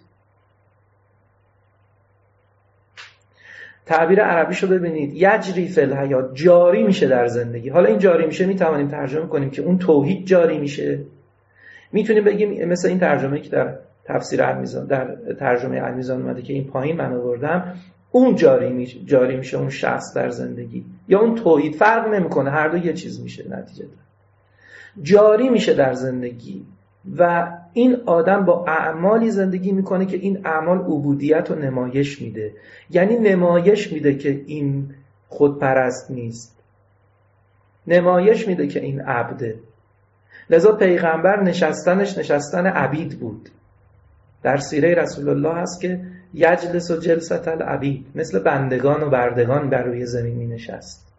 تعبیر عربیشو ببینید، یجری فی الحیات، جاری میشه در زندگی. حالا این جاری میشه میتوانیم ترجمه کنیم که اون توحید جاری میشه. میتونیم بگیم مثل این ترجمه‌ای که در تفسیر المیزان، در ترجمه المیزان اومده که این پایین من آوردم، اون جاری میشه اون شخص در زندگی، یا اون توحید، فرق نمیکنه، هر دو یه چیز میشه نتیجه داره. جاری میشه در زندگی و این آدم با اعمالی زندگی میکنه که این اعمال عبودیت رو نمایش میده. یعنی نمایش میده که این خودپرست نیست، نمایش میده که این عبده. لذا پیغمبر نشستنش نشستن عبید بود. در سیره رسول الله هست که یجلس و جلست العبید، مثل بندگان و بردگان بر روی زمین می نشست.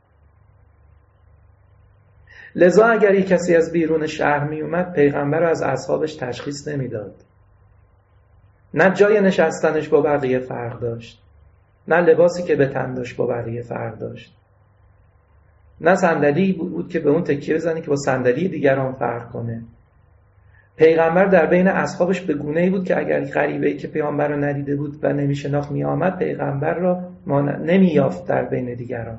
لذا اگر یک کسی از بیرون شهر می اومد پیغمبر رو از اصحابش تشخیص نمی داد. نه جای نشستنش با بقیه فرق داشت، نه لباسی که به تن داشت با بقیه فرق داشت، نه صندلی بود که به اون تکیه بزنه که با صندلی دیگران فرق کنه. پیغمبر در بین اصحابش به گونه‌ای بود که اگر غریبه‌ای که پیامبر رو ندیده بود و نمی‌شناخت میآمد، پیغمبر را نمی‌یافت در بین دیگران.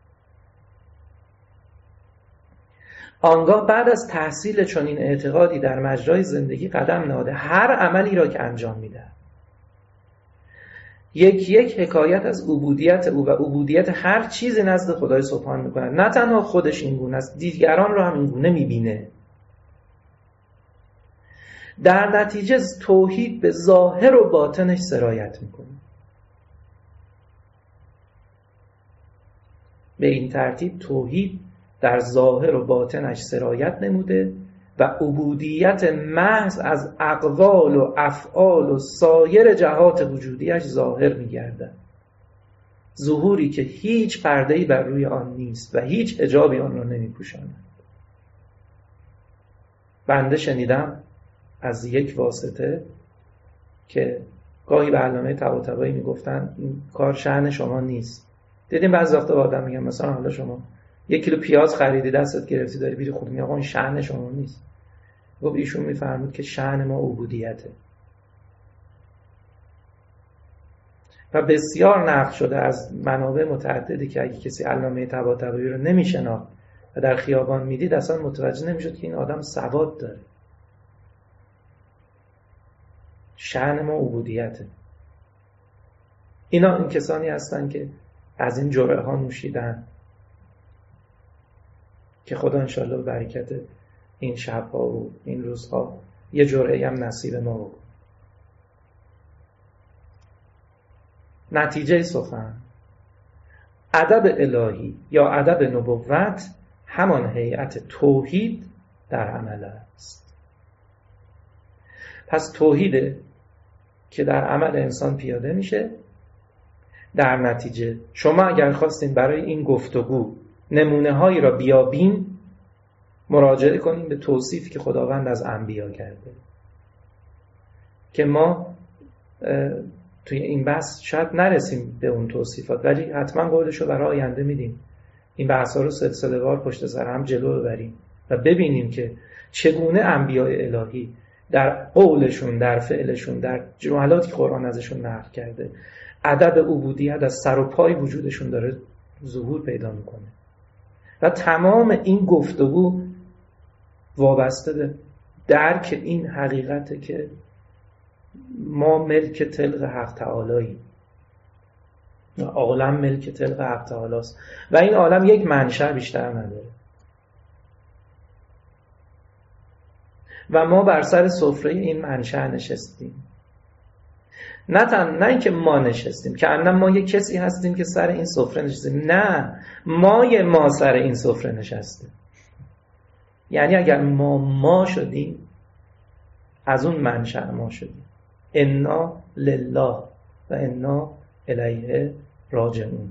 آنگاه بعد از تحصیل چنین اعتقادی در مجرای زندگی قدم نهاده، هر عملی را که انجام می‌دهد یک حکایت از عبودیت او و عبودیت هر چیزی نزد خدای سبحان می‌کند. نه تنها خودش این گونه است، دیگران را هم این گونه می‌بینه. در نتیجه توحید به ظاهر و باطنش سرایت میکنه. به این ترتیب توحید در ظاهر و باطنش سرایت نموده و عبودیت محض از اقوال و افعال و سایر جهات وجودیش ظاهر میگردد. ظهوری که هیچ پرده‌ای بر روی آن نیست و هیچ حجابی آن را نمیپوشاند. بنده شنیدم از یک واسطه که گاهی به علامه طباطبایی میگفتن این کار شأن شما نیست. دیدیم بعضی وقتا آدم میگن مثلا حالا شما 1 کیلو پیاز خریدی دستت گرفتی داری بیری خود میگه آقا این شأن شما نیست. گفت ایشون میفرمود که شأن ما عبودیته. و بسیار نقل شده از منابع متعددی که اگه کسی علامه طباطبایی رو نمیشناخت و در خیابان میدید اصلا متوجه نمیشد که این آدم سواد داره. شأن ما عبودیته. اینا این کسانی هستن که از این جرعه ها نوشیدن که خدا انشالله به برکت این شب‌ها و این روزها یه جرعه‌ای هم نصیب ما بکنه. نتیجه سخن، ادب الهی یا ادب نبوت همان هیئت توحید در عمل است. پس توحیده که در عمل انسان پیاده میشه. در نتیجه شما اگر خواستین برای این گفتگو نمونه هایی را بیابین، مراجعه کنین به توصیفی که خداوند از انبیا کرده، که ما توی این بحث شاید نرسیم به اون توصیفات، ولی حتما قولشو برای آینده میدیم. این بحثا رو سلسله وار پشت سر هم جلو ببریم و ببینیم که چگونه انبیاء الهی در قولشون، در فعلشون، در جملاتی که قرآن ازشون نقل کرده، ادب عبودیت از سر و پای وجودشون داره ظهور پیدا میکنه. و تمام این گفتگو وابسته به درک این حقیقته که ما ملک طلق حق تعالییم، عالم ملک طلق حق تعالی است و این عالم یک منشأ بیشتر نداره و ما بر سر سفره این منشأ نشستیم. نه اینکه ما نشستیم که انم ما یک کسی هستیم که سر این سفره نشستیم، نه، ما سر این سفره نشستیم. یعنی اگر ما شدیم، از اون منشأ ما شدیم. انا لله و انا الیه راجعون.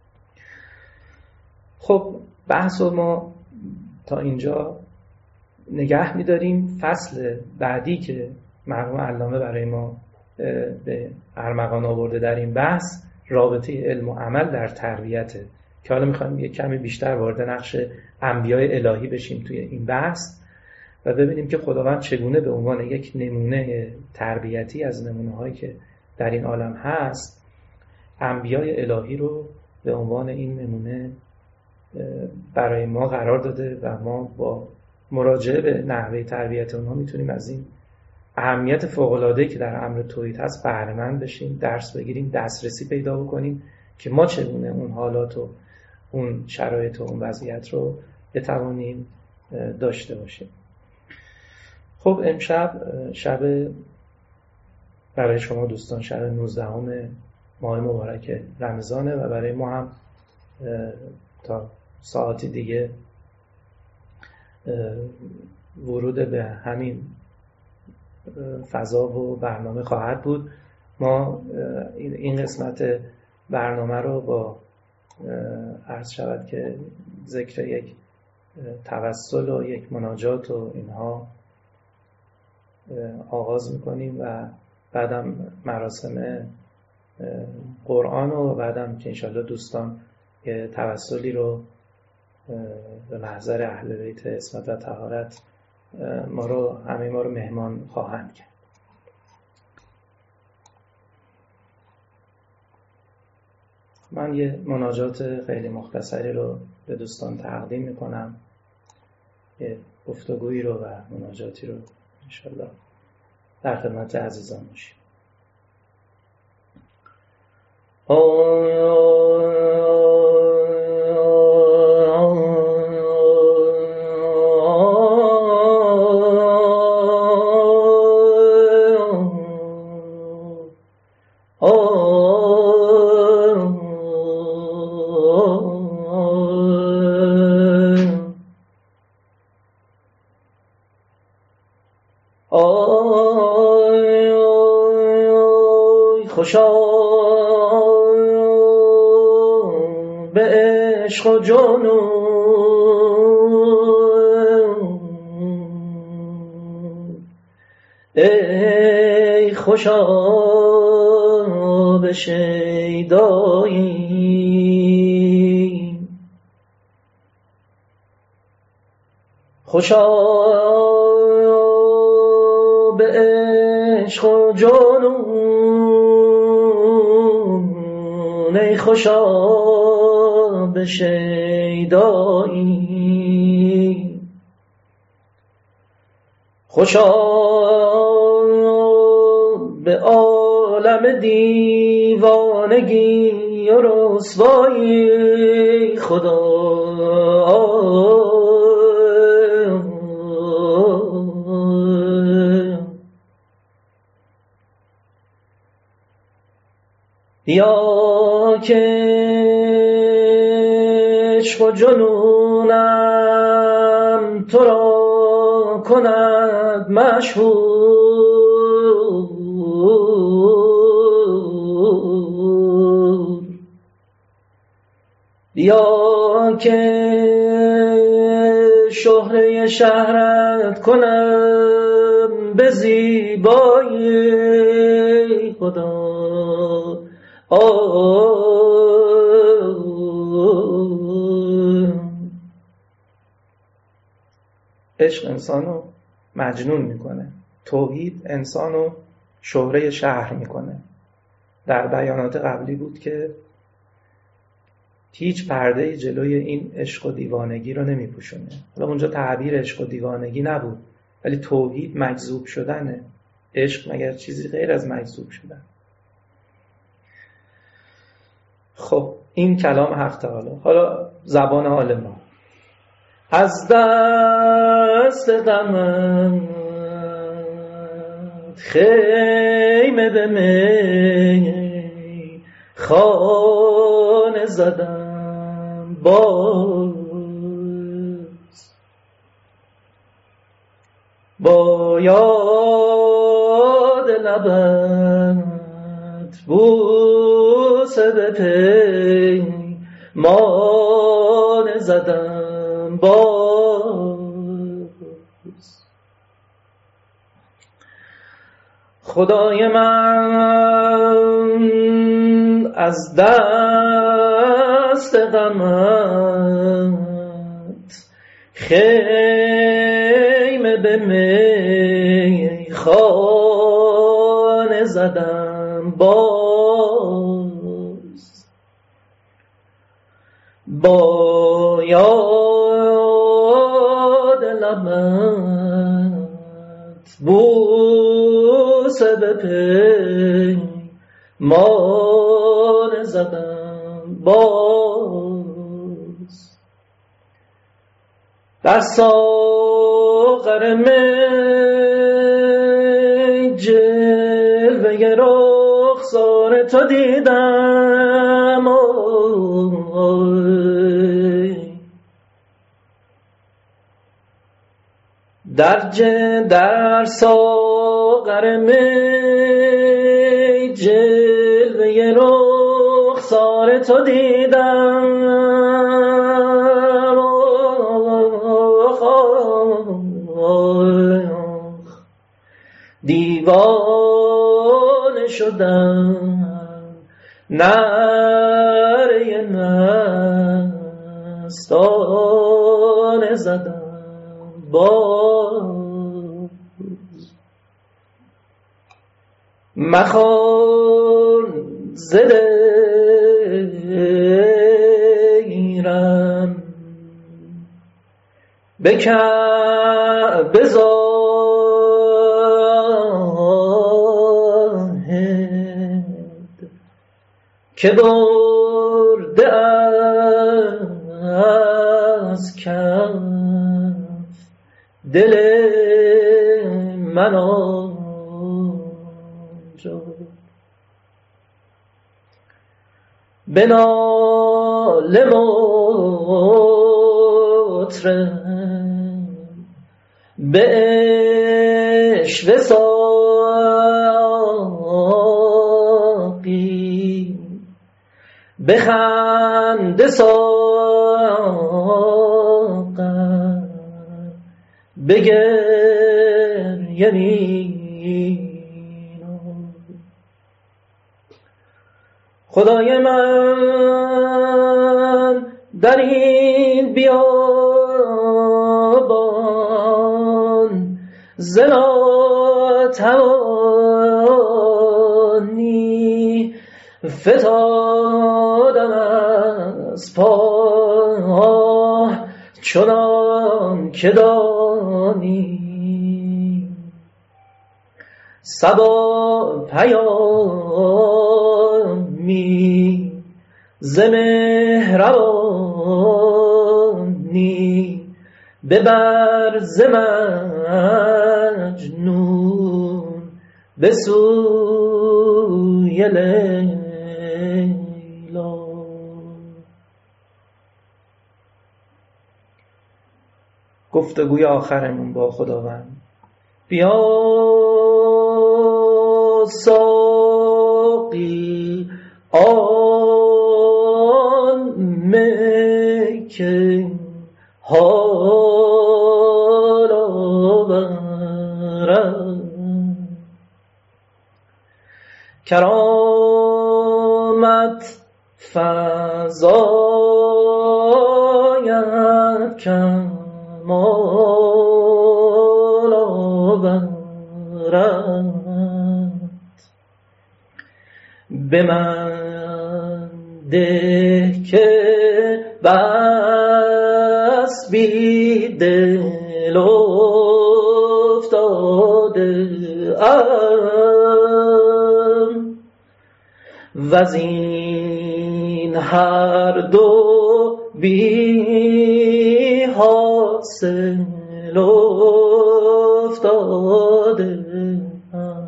خب بحث رو ما تا اینجا نگه می‌داریم. فصل بعدی که مرحوم علامه برای ما به ارمغان آورده در این بحث، رابطه علم و عمل در تربیته، که حالا می‌خوایم یک کمی بیشتر وارد نقش انبیاء الهی بشیم توی این بحث و ببینیم که خداوند چگونه به عنوان یک نمونه تربیتی از نمونه‌هایی که در این عالم هست، انبیاء الهی رو به عنوان این نمونه برای ما قرار داده و ما با مراجعه به نحوه تربیت اونها میتونیم از این اهمیت فوق‌العاده‌ای که در امر توحید هست بهره‌مند بشیم، درس بگیریم، دسترسی پیدا بکنیم که ما چگونه اون حالات و اون شرایط و اون وضعیت رو بتوانیم داشته باشیم. خب امشب شب برای شما دوستان شب 19 ماه مبارک رمضانه و برای ما هم تا ساعتی دیگه ورود به همین فضا و برنامه خواهد بود. ما این قسمت برنامه رو با عرض شود که ذکر یک توسل و یک مناجات و اینها آغاز میکنیم و بعدم مراسم قرآن و بعدم که انشالله دوستان یه توسلی رو به محضر اهل بیت عصمت و طهارت همه ما رو مهمان خواهند کرد. من یه مناجات خیلی مختصری رو به دوستان تقدیم میکنم، یه گفتگویی رو و مناجاتی رو انشالله در خدمت عزیزان باشیم. خوشا به عشق و جنون، ای خوشا به شیدایی، خوشا به عشق و جنون، ای خوشا به شیدایی، خوشا به عالم دیوانگی و رسوایی، خدا یا که عشق و جنونم تو را کند مشهور، یا که شهره شهرت کنم به زیبایی خدا. عشق انسانو مجنون میکنه، توحید انسانو شهره شهر میکنه. در بیانات قبلی بود که هیچ پرده‌ای جلوی این عشق و دیوانگی رو نمیپوشونه. حالا اونجا تعبیر عشق و دیوانگی نبود، ولی توحید مجذوب شدنه. عشق مگر چیزی غیر از مجذوب شدن؟ خب این کلام حق تعالی. حالا زبان حال ما: از دست غمت خیمه به می خانه زدم باز، با یاد لبت بوسه به پیمانه زدم باز. خدای من از دست غمت خیمه به میخانه زدم باز، با یاد لبت بوسه به پیمانه زدم باز. در ساغر می جلوه رخسار تو دیدم، در ساغر می جلوه رخسار تو دیدم، دیوانه شدم، نعره مستانه زدم باز. مخوان ز دیرم به کعبه که برده از کف دل من آنجا. به ناله مطرب به عشوه ساقی، به خنده ساغر، به گریه مینم. خدای من در این بیابان ز ناتوانی فتادم از پا، چنان که دانی صبا پیامی ز مهربانی ببر ز مجنون به سوی لیلی. گفتگوی آخرمون با خداوند. بیا ساقی آن می که حال آورد، کرامت فزاید کمال آورد، به من ده که بس بی دل افتاده ام، وزین هر دو بی حاصل افتاده ام.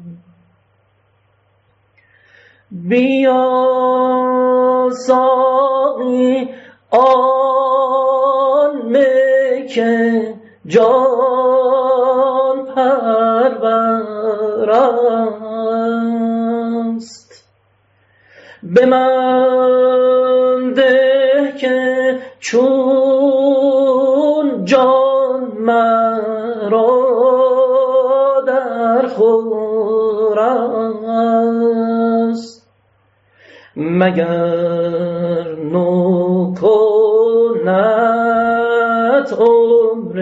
بیا ساقی آن می که جان پرور است، به من ده که چون جان مرا در خور است، مگر نو کند عمر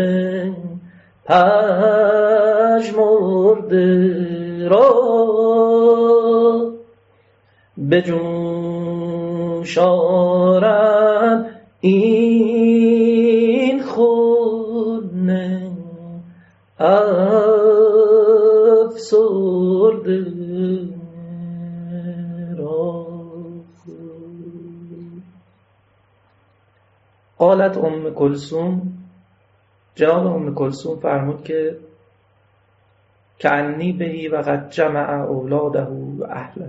پژمرده را، به جوش آرد این خون افسرده را. قالت ام کلثوم، جناب ام کلثوم فرمود که کعنی بهی و قد جمع اولاده و اهله،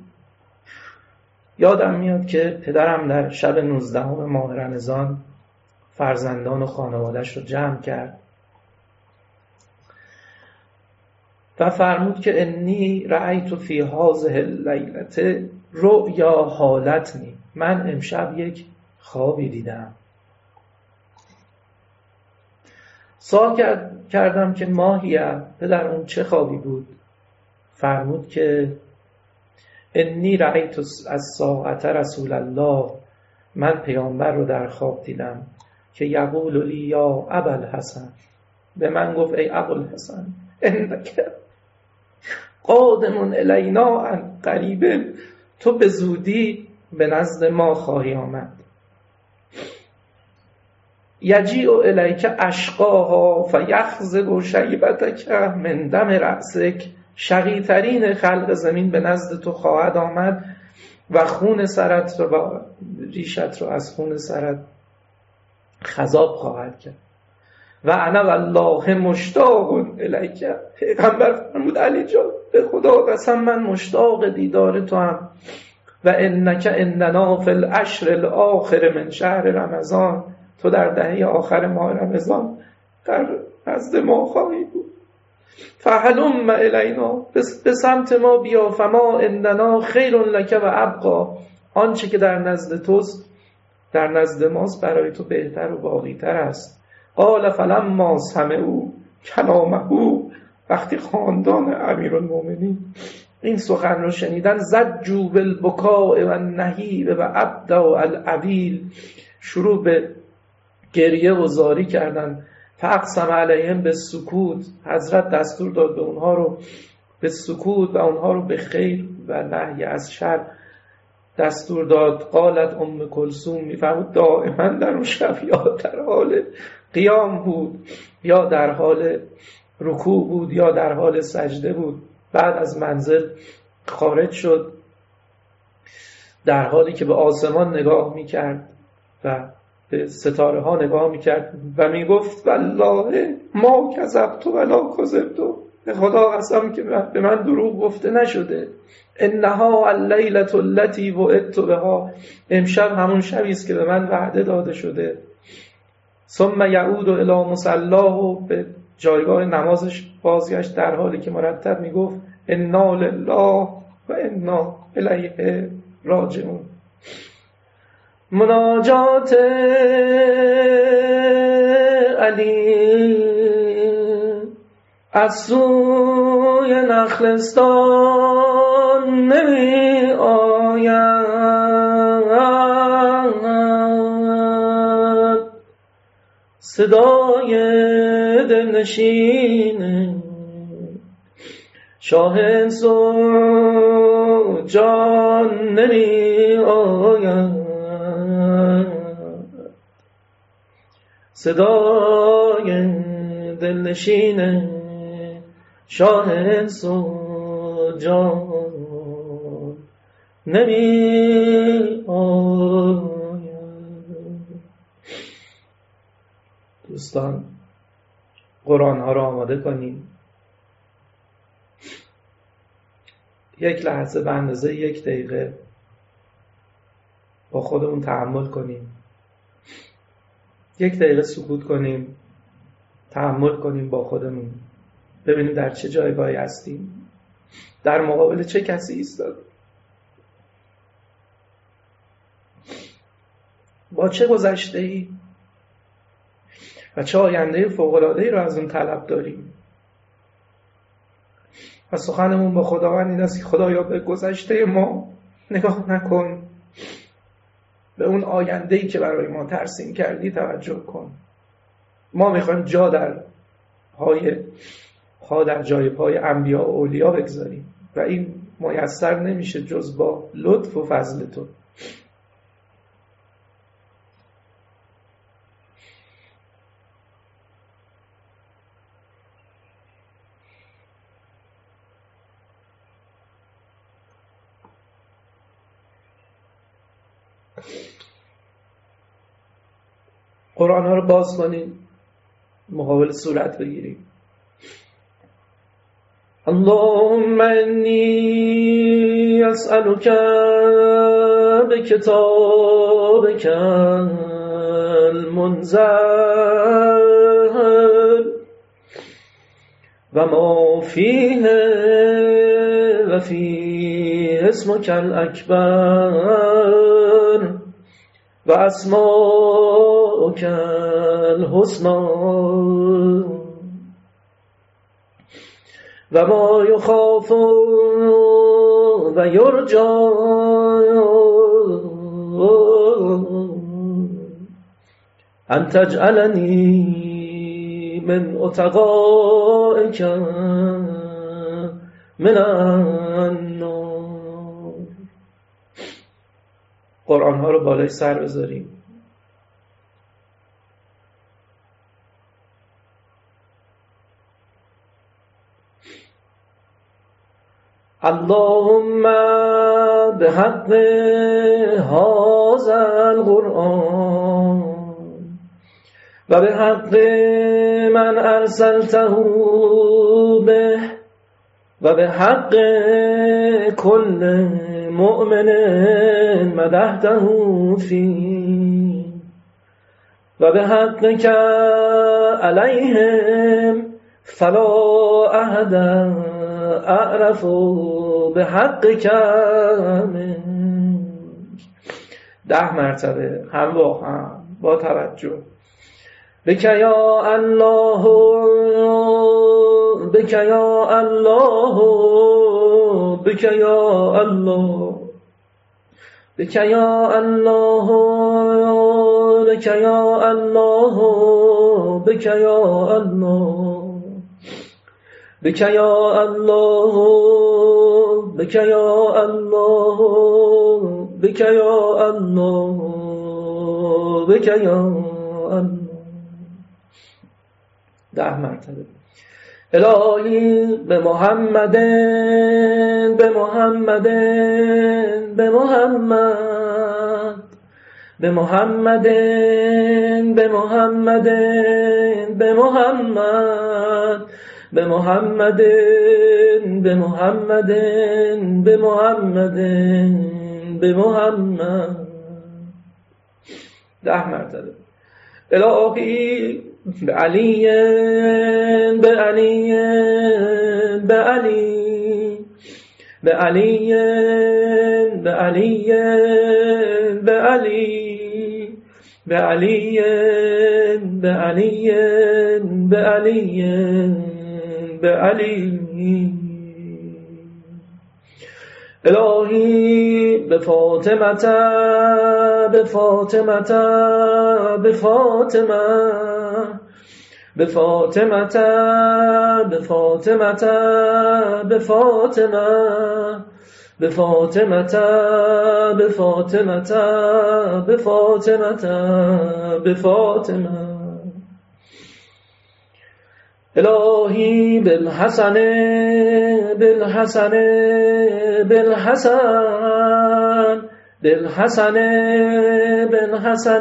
یادم میاد که پدرم در شب 19 ماه رمضان فرزندان و خانواده‌اش رو جمع کرد و فرمود که انی رأیت فی هذه اللیلة رؤیا حالتنی، من امشب یک خوابی دیدم. سوال کردم که ماهیه پدر، اون چه خوابی بود؟ فرمود که انی رأیت از ساعت رسول الله، من پیامبر رو در خواب دیدم که یقول لی یا ابوالحسن، به من گفت ای ابوالحسن انک قادم الینا عن قریب، تو به زودی به نزد ما خواهی آمد. یجیء الیک اشقاها فیخضب شیبتک من دم رأسک، شقی‌ترین خلق زمین به نزد تو خواهد آمد و خون سرت رو و ریشت رو از خون سرت خضاب خواهد کرد. و انا والله مشتاق الیک، پیغمبر فرمود علی جان به خدا قسم من مشتاق دیدار تو هم. و انک عندنا فی العشر الاخر من شهر رمضان، تو در دهه آخر ماه رمضان در نزد ما خواهی بود. فهلم الینا، به سمت ما بیا، فما عندنا خیر لک و ابقا، آنچه که در نزد توست در نزد ماست برای تو بهتر و باقی‌تر است. قال فلما سمعوا کلامه، وقتی خاندان امیرالمومنین این سخن رو شنیدن، زجوا بالبکاء و النهیب و ابدوا العویل، شروع به گریه و زاری کردن. فاقسم علیهم بالسکوت، حضرت دستور داد به اونها رو به سکوت و اونها رو به خیر و نهی از شر دستور داد. قالت ام کلثوم، میفرمود دائما در اون شب یا در حال قیام بود یا در حال رکوع بود یا در حال سجده بود. بعد از منزل خارج شد در حالی که به آسمان نگاه میکرد و به ستاره ها نگاه میکرد و میگفت والله ما کذبت ولا کذبت، به خدا قسم که به من دروغ گفته نشده. انها اللیلة التي وعدت بها، امشب همون شبی است که به من وعده داده شده. ثم یعود الی مصلاه، و به جایگاه نمازش بازگشت در حالی که مرتب میگفت انا لله و انا الیه راجعون. مناجات علی از سوی نخلستان نمی آید، صدای دلنشین شاه سوجان نمی آید، صدای دلنشین شاه سوجان نمی آید. دوستان قرآن ها رو آماده کنیم، یک لحظه به اندازه 1 دقیقه با خودمون تأمل کنیم، 1 دقیقه سکوت کنیم، تأمل کنیم با خودمون، ببینیم در چه جایگاهی هستیم، در مقابل چه کسی ایستادیم، با چه گذشته‌ای و چه آینده‌ای فوق‌العاده‌ای رو از اون طلب داریم. و سخنمون با خداوند این است که خدایا به گذشته ما نگاه نکن، به اون آینده‌ای که برای ما ترسیم کردی توجه کن. ما میخوایم جا در جای پای انبیا و اولیا بگذاریم و این میسر نمیشه جز با لطف و فضل تو. قرآن ها رو باز کنیم، مقابل صورت بگیریم. اللهم انی اسألک بکتابک المنزل و ما فیه و فیه اسمک الاکبر و اسماءک الحسنی و ما یخاف و یرجی ان تجعلنی من اتقائک من النار. قرآن ها رو بالای سر بذاریم. اللهم بحق هذا القرآن و بحق من ارسلته به و بحق كل مؤمن مدحته فيه و بحقك عليهم فلا أحد أعرف بحقك منك. 10 مرتبه همراه با توجه. بك یا الله، بك یا الله، بك یا الله، بك یا الله، بك یا الله، بك یا الله، بك یا الله، بك یا الله، بك یا الله، بك یا الله. 10 مرتبه. الهی به محمد، به محمد، به محمد، به محمد، به محمد، به محمد، به محمد، به محمد، به محمد، به محمد. 10 مرتبه. الهی بعلی بعلی بعلی بعلی بعلی بعلی بعلی بعلی بعلی بعلی الهی به فاطمه به فاطمه به فاطمه به فاطمه به فاطمه به فاطمه به فاطمه به فاطمه به فاطمه به فاطمه الهی بالحسن بالحسن بالحسن بالحسن بالحسن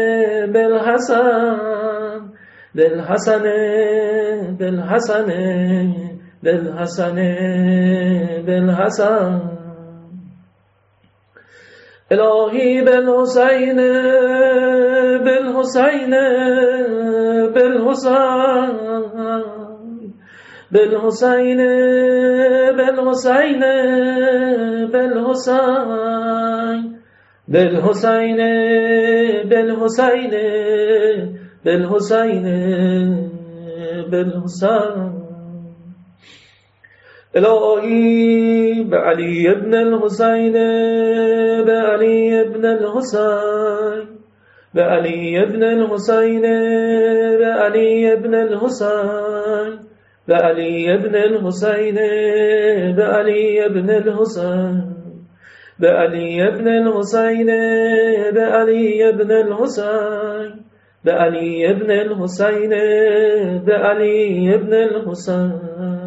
بالحسن بالحسن بالحسن بالحسن بالحسن الهی بالحسین بالحسین بالحسین بالحسین بالحسین بالحسین بالحسین بالحسین بالحسین بالحسین الهی بعلی ابن الحسین بعلی ابن الحسین بعلی ابن الحسین بعلی ابن الحسین بعلی ابن الحسین بعلی ابن الحسین بعلی ابن الحسین بعلی ابن الحسین بعلی ابن الحسین بعلی ابن الحسین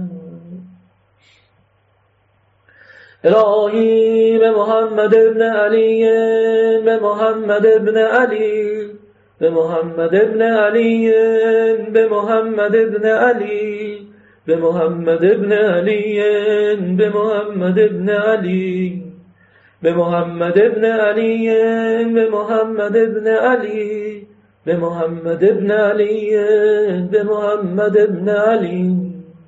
الهی به محمد ابن علی به محمد ابن علی به محمد ابن علی به محمد ابن علی به محمد ابن علی به محمد ابن علی به محمد ابن علی به محمد ابن علی به محمد ابن علی به محمد ابن علی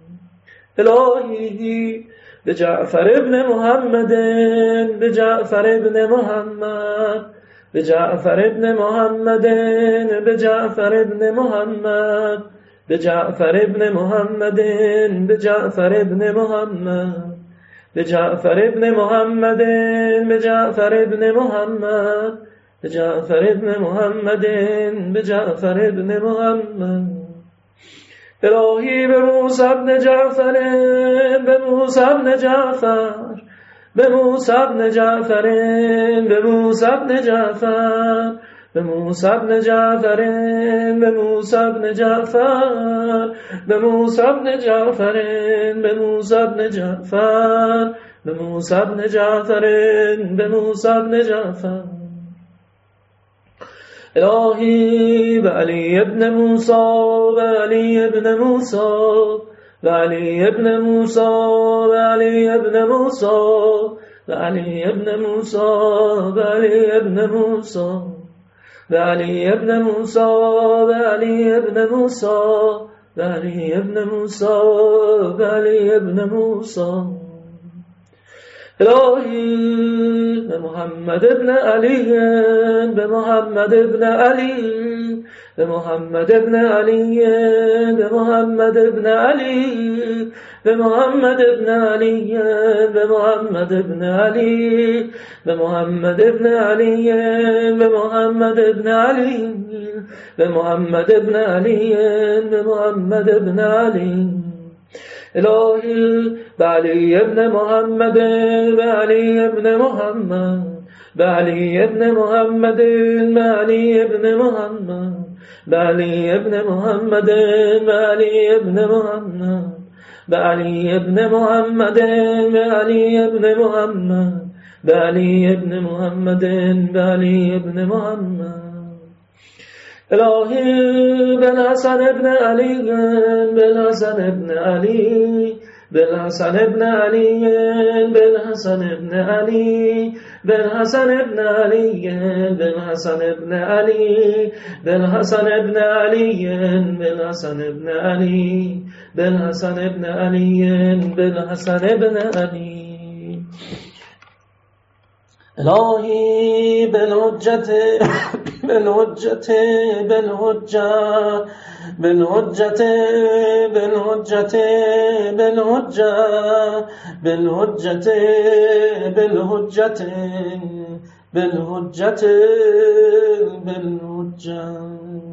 الهی به جعفر ابن محمد به جعفر ابن محمد به جعفر ابن محمد به جعفر ابن محمد به جعفر ابن محمد به جعفر ابن محمد به جعفر ابن محمد به جعفر ابن محمد به جعفر ابن محمد به جعفر ابن محمد الهی به موسی ابن جعفر به موسی ابن جعفر به موسی ابن جعفر به موسی ابن جعفر به موسی ابن جعفر به موسی ابن جعفر به موسی ابن جعفر به موسی ابن جعفر به موسی ابن جعفر به موسی ابن جعفر الهی به علی ابن موسی به علی ابن موسی به علی ابن موسی به علی ابن موسی به علی ابن موسی به علی ابن موسی به علی ابن موسی به علی ابن موسی به علی ابن موسی به علی ابن موسی الهی به محمد ابن علی به محمد ابن علی به محمد ابن علی به محمد ابن علی به محمد ابن علی به محمد ابن علی به محمد ابن علی به محمد ابن علی به محمد ابن علی به محمد ابن علی الهی بعلی ابن محمد بعلی ابن محمد بعلی ابن محمد بعلی ابن محمد بعلی ابن محمد بعلی ابن محمد بعلی ابن محمد بعلی ابن محمد بعلی ابن محمد بعلی ابن محمد الهی بالحسن ابن علی بالحسن ابن علی بالحسن ابن علی بالحسن بالحسن ابن علي بالحسن ابن علي بالحسن ابن علي بالحسن ابن علي بالحسن ابن علي بالحسن ابن علي بالحسن ابن علي الهی بالحجت بالحجت بالحجت بالحجت بالحجت بالحجت بالحجت بالحجت بالحجت بالحجت